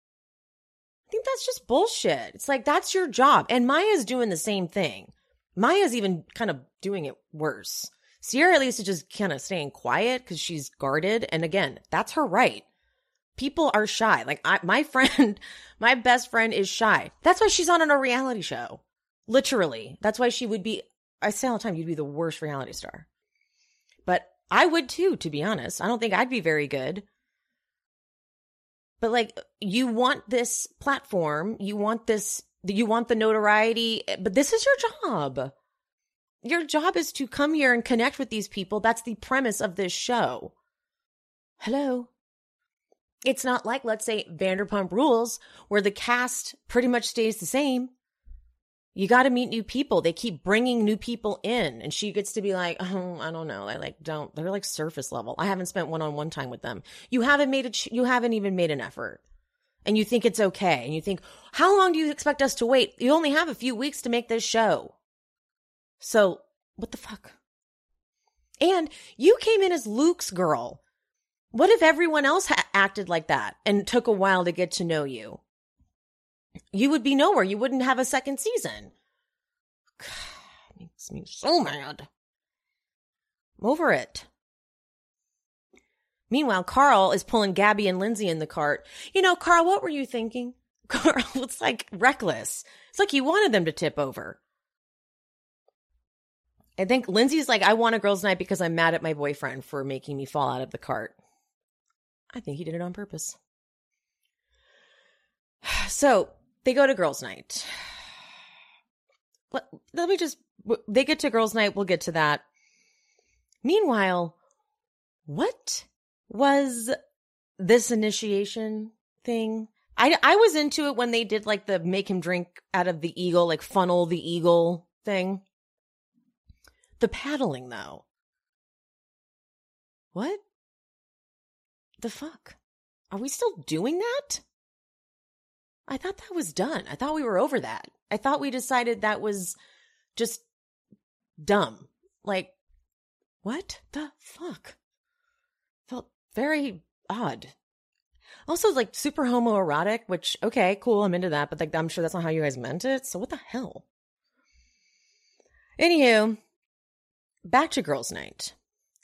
Speaker 3: I think that's just bullshit. It's like, that's your job. And Maya's doing the same thing. Maya's even kind of doing it worse. Sierra at least is just kind of staying quiet because she's guarded. And again, that's her right. People are shy. Like, I, my friend, my best friend is shy. That's why she's on a reality show. Literally. That's why she would be, I say all the time, you'd be the worst reality star. But I would too, to be honest. I don't think I'd be very good. But, like, you want this platform, you want this, you want the notoriety, but this is your job. Your job is to come here and connect with these people. That's the premise of this show. Hello. It's not like, let's say, Vanderpump Rules, where the cast pretty much stays the same. You got to meet new people. They keep bringing new people in, and she gets to be like, oh, I don't know. I like don't. They're like surface level. I haven't spent one-on-one time with them. You haven't made a. You haven't even made an effort, and you think it's okay. And you think, how long do you expect us to wait? You only have a few weeks to make this show. So what the fuck? And you came in as Luke's girl. What if everyone else ha- acted like that and took a while to get to know you? You would be nowhere. You wouldn't have a second season. God, makes me so mad. I'm over it. Meanwhile, Carl is pulling Gabby and Lindsay in the cart. You know, Carl, what were you thinking? Carl, it's like reckless. It's like you wanted them to tip over. I think Lindsay's like, I want a girls' night because I'm mad at my boyfriend for making me fall out of the cart. I think he did it on purpose. So they go to girls' night. Let, let me just, they get to girls' night. We'll get to that. Meanwhile, what was this initiation thing? I, I was into it when they did like the make him drink out of the eagle, like funnel the eagle thing. The paddling, though. What the fuck? Are we still doing that? I thought that was done. I thought we were over that. I thought we decided that was just dumb. Like, what the fuck? Felt very odd. Also, like, super homoerotic, which, okay, cool, I'm into that, but like, I'm sure that's not how you guys meant it, so what the hell? Anywho, back to girls' night.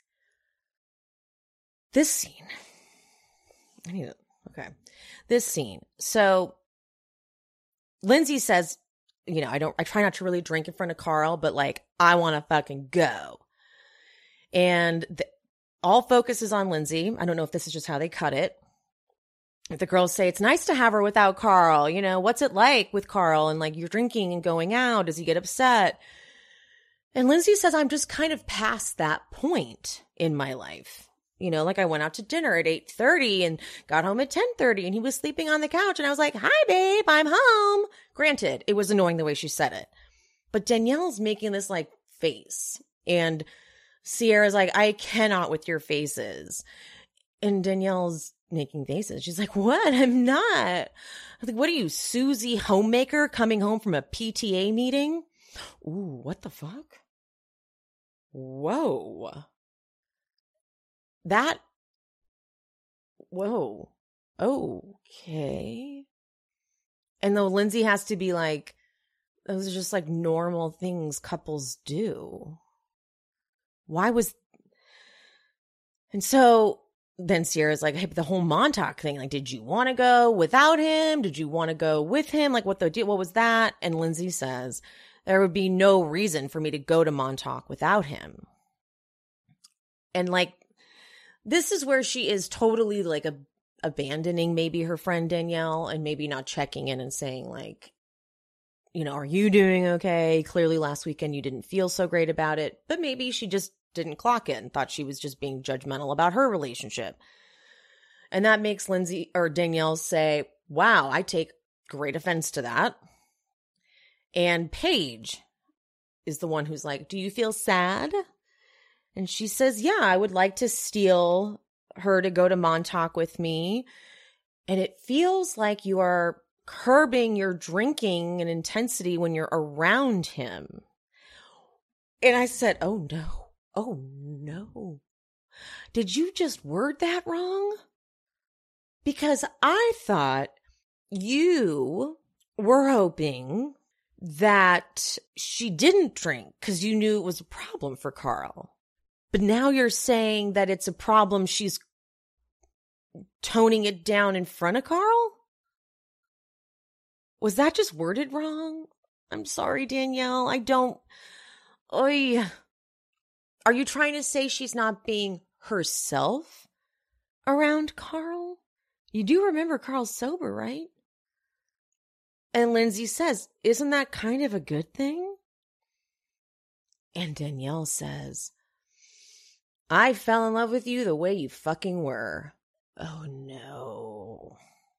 Speaker 3: This scene. I need it. Okay. This scene. So, Lindsay says, you know, I don't, I try not to really drink in front of Carl, but like, I want to fucking go. And the, all focus is on Lindsay. I don't know if this is just how they cut it. the girls say, it's nice to have her without Carl. You know, what's it like with Carl? And like, you're drinking and going out. Does he get upset? And Lindsay says, I'm just kind of past that point in my life. You know, like I went out to dinner at eight thirty and got home at ten thirty and he was sleeping on the couch. And I was like, hi, babe, I'm home. Granted, it was annoying the way she said it. But Danielle's making this like face. And Sierra's like, I cannot with your faces. And Danielle's making faces. She's like, what? I'm not. I was like, what are you, Susie Homemaker coming home from a P T A meeting? Ooh, what the fuck? Whoa. That, whoa. Okay. And though Lindsay has to be like, those are just like normal things couples do. Why was, and so then Sierra's like, hey, the whole Montauk thing, like, did you want to go without him? Did you want to go with him? Like, what the deal, what was that? And Lindsay says, there would be no reason for me to go to Montauk without him. And like, this is where she is totally like a, abandoning maybe her friend Danielle and maybe not checking in and saying like, you know, are you doing okay? Clearly last weekend you didn't feel so great about it, but maybe she just didn't clock it and thought she was just being judgmental about her relationship. And that makes Lindsay or Danielle say, wow, I take great offense to that. And Paige is the one who's like, do you feel sad? And she says, yeah, I would like to steal her to go to Montauk with me. And it feels like you are curbing your drinking and intensity when you're around him. And I said, oh no, oh no. Did you just word that wrong? Because I thought you were hoping that she didn't drink because you knew it was a problem for Carl. But now you're saying that it's a problem she's toning it down in front of Carl? Was that just worded wrong? I'm sorry, Danielle. I don't... Oy. Are you trying to say she's not being herself around Carl? You do remember Carl's sober, right? And Lindsay says, isn't that kind of a good thing? And Danielle says, I fell in love with you the way you fucking were. Oh no.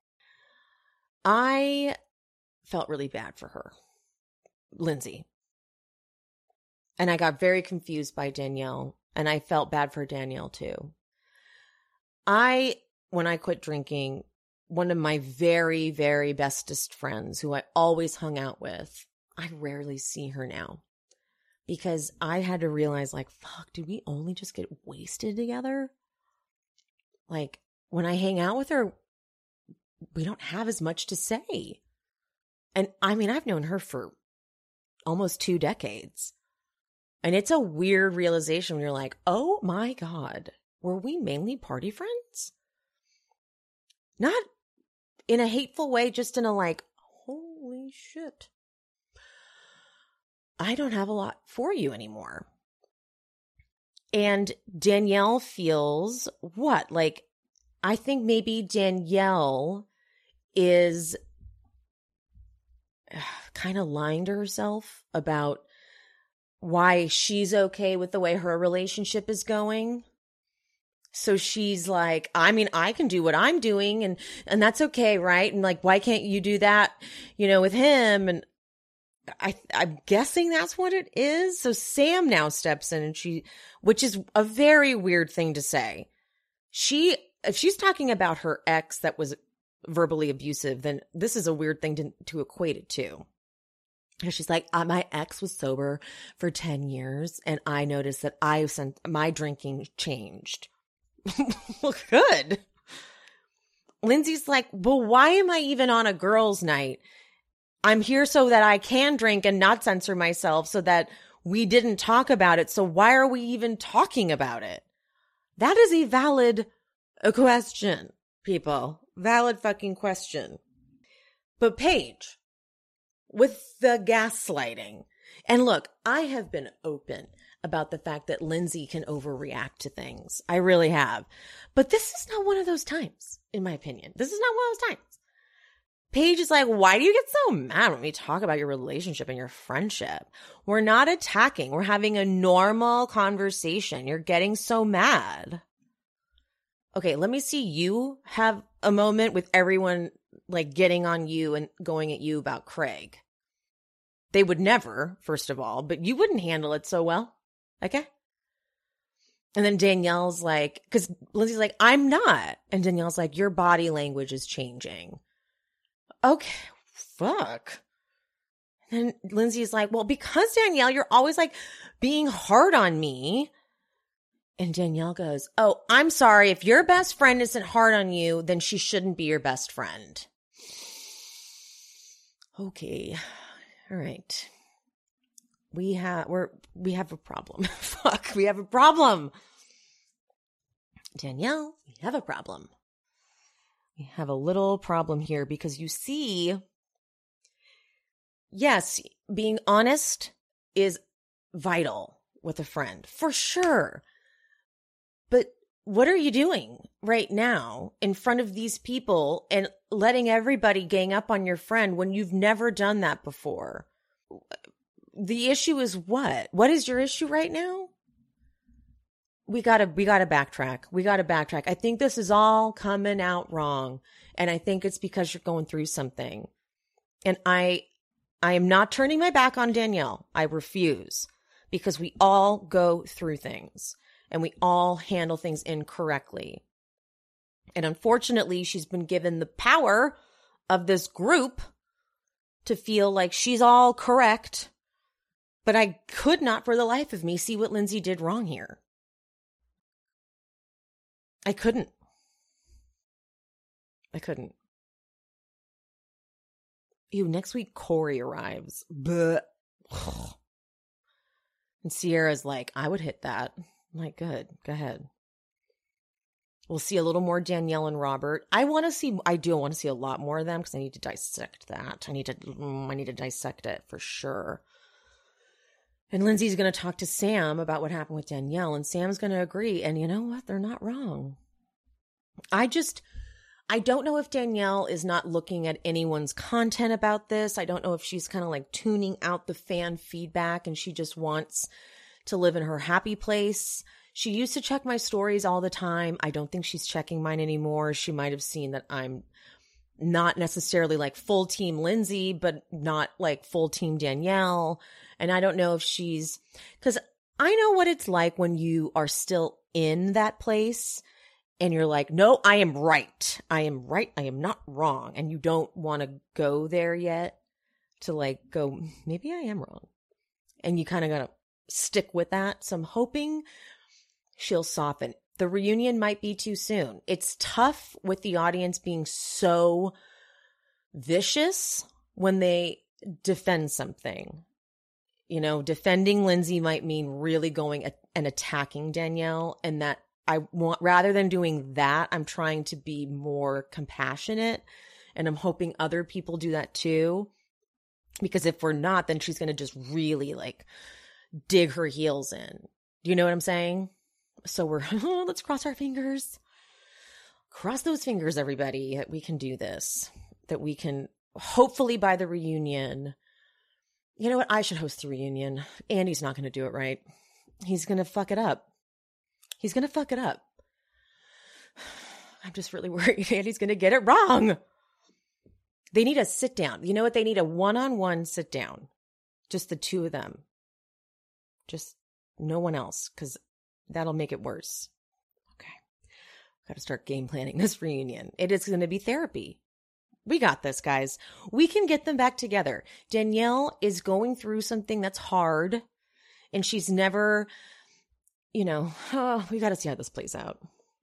Speaker 3: I felt really bad for her, Lindsay. And I got very confused by Danielle, and I felt bad for Danielle too. I, when I quit drinking, one of my very, very bestest friends who I always hung out with, I rarely see her now. Because I had to realize, like, fuck, did we only just get wasted together? Like, when I hang out with her, we don't have as much to say. And I mean, I've known her for almost two decades. And it's a weird realization when you're like, oh my God, were we mainly party friends? Not in a hateful way, just in a like, holy shit. I don't have a lot for you anymore. And Danielle feels what? Like, I think maybe Danielle is kind of lying to herself about why she's okay with the way her relationship is going. So she's like, I mean, I can do what I'm doing and, and that's okay, right? And like, why can't you do that, you know, with him? And I, I'm guessing that's what it is. So Sam now steps in and she, which is a very weird thing to say. She, if she's talking about her ex that was verbally abusive, then this is a weird thing to, to equate it to. She's like, uh, my ex was sober for ten years and I noticed that I sent my drinking changed. Well, good. Lindsay's like, well, why am I even on a girls' night? I'm here so that I can drink and not censor myself so that we didn't talk about it. So why are we even talking about it? That is a valid a question, people. Valid fucking question. But Paige, with the gaslighting, And look, I have been open about the fact that Lindsay can overreact to things. I really have. But this is not one of those times, in my opinion. This is not one of those times. Paige is like, why do you get so mad when we talk about your relationship and your friendship? We're not attacking. We're having a normal conversation. You're getting so mad. Okay, let me see you have a moment with everyone like getting on you and going at you about Craig. They would never, first of all, but you wouldn't handle it so well. Okay? And then Danielle's like, because Lindsay's like, I'm not. And Danielle's like, your body language is changing. Okay, fuck. And then Lindsay's like, well, because Danielle, you're always like being hard on me. And Danielle goes, oh, I'm sorry. If your best friend isn't hard on you, then she shouldn't be your best friend. Okay. All right. We have, we're, we have a problem. Fuck, we have a problem. Danielle, we have a problem. We have a little problem here because you see, yes, being honest is vital with a friend, for sure. But what are you doing right now in front of these people and letting everybody gang up on your friend when you've never done that before? The issue is what? What is your issue right now? We gotta, we gotta backtrack. We gotta backtrack. I think this is all coming out wrong. And I think it's because you're going through something. And I, I am not turning my back on Danielle. I refuse, because we all go through things and we all handle things incorrectly. And unfortunately, she's been given the power of this group to feel like she's all correct. But I could not for the life of me see what Lindsay did wrong here. I couldn't. I couldn't. Ew, next week Corey arrives. But and Sierra's like, I would hit that. I'm like, good, go ahead. We'll see a little more Danielle and Robert. I want to see, I do want to see a lot more of them because I need to dissect that. I need to, I need to dissect it for sure. And Lindsay's going to talk to Sam about what happened with Danielle, and Sam's going to agree. And you know what? They're not wrong. I just, I don't know if Danielle is not looking at anyone's content about this. I don't know if she's kind of like tuning out the fan feedback and she just wants to live in her happy place. She used to check my stories all the time. I don't think she's checking mine anymore. She might have seen that I'm not necessarily like full team Lindsay, but not like full team Danielle. And I don't know if she's, because I know what it's like when you are still in that place and you're like, no, I am right. I am right. I am not wrong. And you don't want to go there yet to like go, maybe I am wrong. And you kind of got to stick with that. So I'm hoping she'll soften. The reunion might be too soon. It's tough with the audience being so vicious when they defend something. You know, defending Lindsay might mean really going at, and attacking Danielle. And that I want, rather than doing that, I'm trying to be more compassionate. And I'm hoping other people do that too. Because if we're not, then she's going to just really like dig her heels in. Do you know what I'm saying? So we're, oh, let's cross our fingers. Cross those fingers, everybody, that we can do this. That we can, hopefully by the reunion. You know what? I should host the reunion. Andy's not going to do it right. He's going to fuck it up. He's going to fuck it up. I'm just really worried Andy's going to get it wrong. They need a sit down. You know what? They need a one-on-one sit down. Just the two of them. Just no one else, because that'll make it worse. Okay. Got to start game planning this reunion. It is going to be therapy. We got this, guys. We can get them back together. Danielle is going through something that's hard, and she's never, you know, oh, we got to see how this plays out.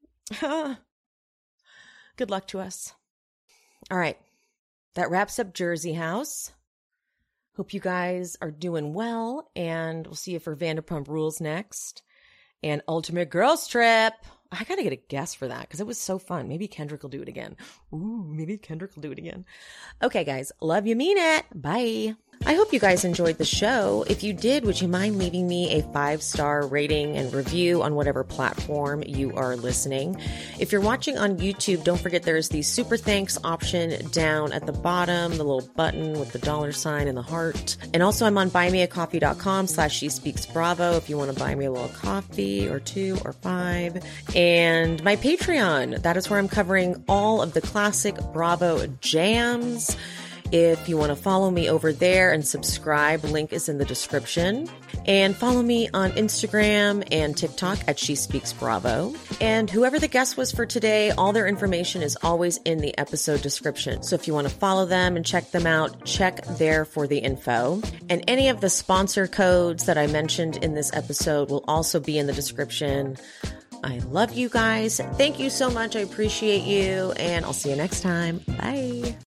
Speaker 3: Good luck to us. All right. That wraps up Jersey House. Hope you guys are doing well, and we'll see you for Vanderpump Rules next. And Ultimate Girls Trip. I got to get a guess for that because it was so fun. Maybe Kendrick will do it again. Ooh, maybe Kendrick will do it again. Okay, guys. Love you, mean it. Bye. I hope you guys enjoyed the show. If you did, would you mind leaving me a five-star rating and review on whatever platform you are listening? If you're watching on YouTube, don't forget there's the super thanks option down at the bottom, the little button with the dollar sign and the heart. And also I'm on buymeacoffee.com slash she speaks bravo if you want to buy me a little coffee or two or five. And my Patreon, that is where I'm covering all of the classic Bravo jams. If you want to follow me over there and subscribe, link is in the description. And follow me on Instagram and TikTok at She Speaks Bravo. And whoever the guest was for today, all their information is always in the episode description. So if you want to follow them and check them out, check there for the info. And any of the sponsor codes that I mentioned in this episode will also be in the description. I love you guys. Thank you so much. I appreciate you. And I'll see you next time. Bye.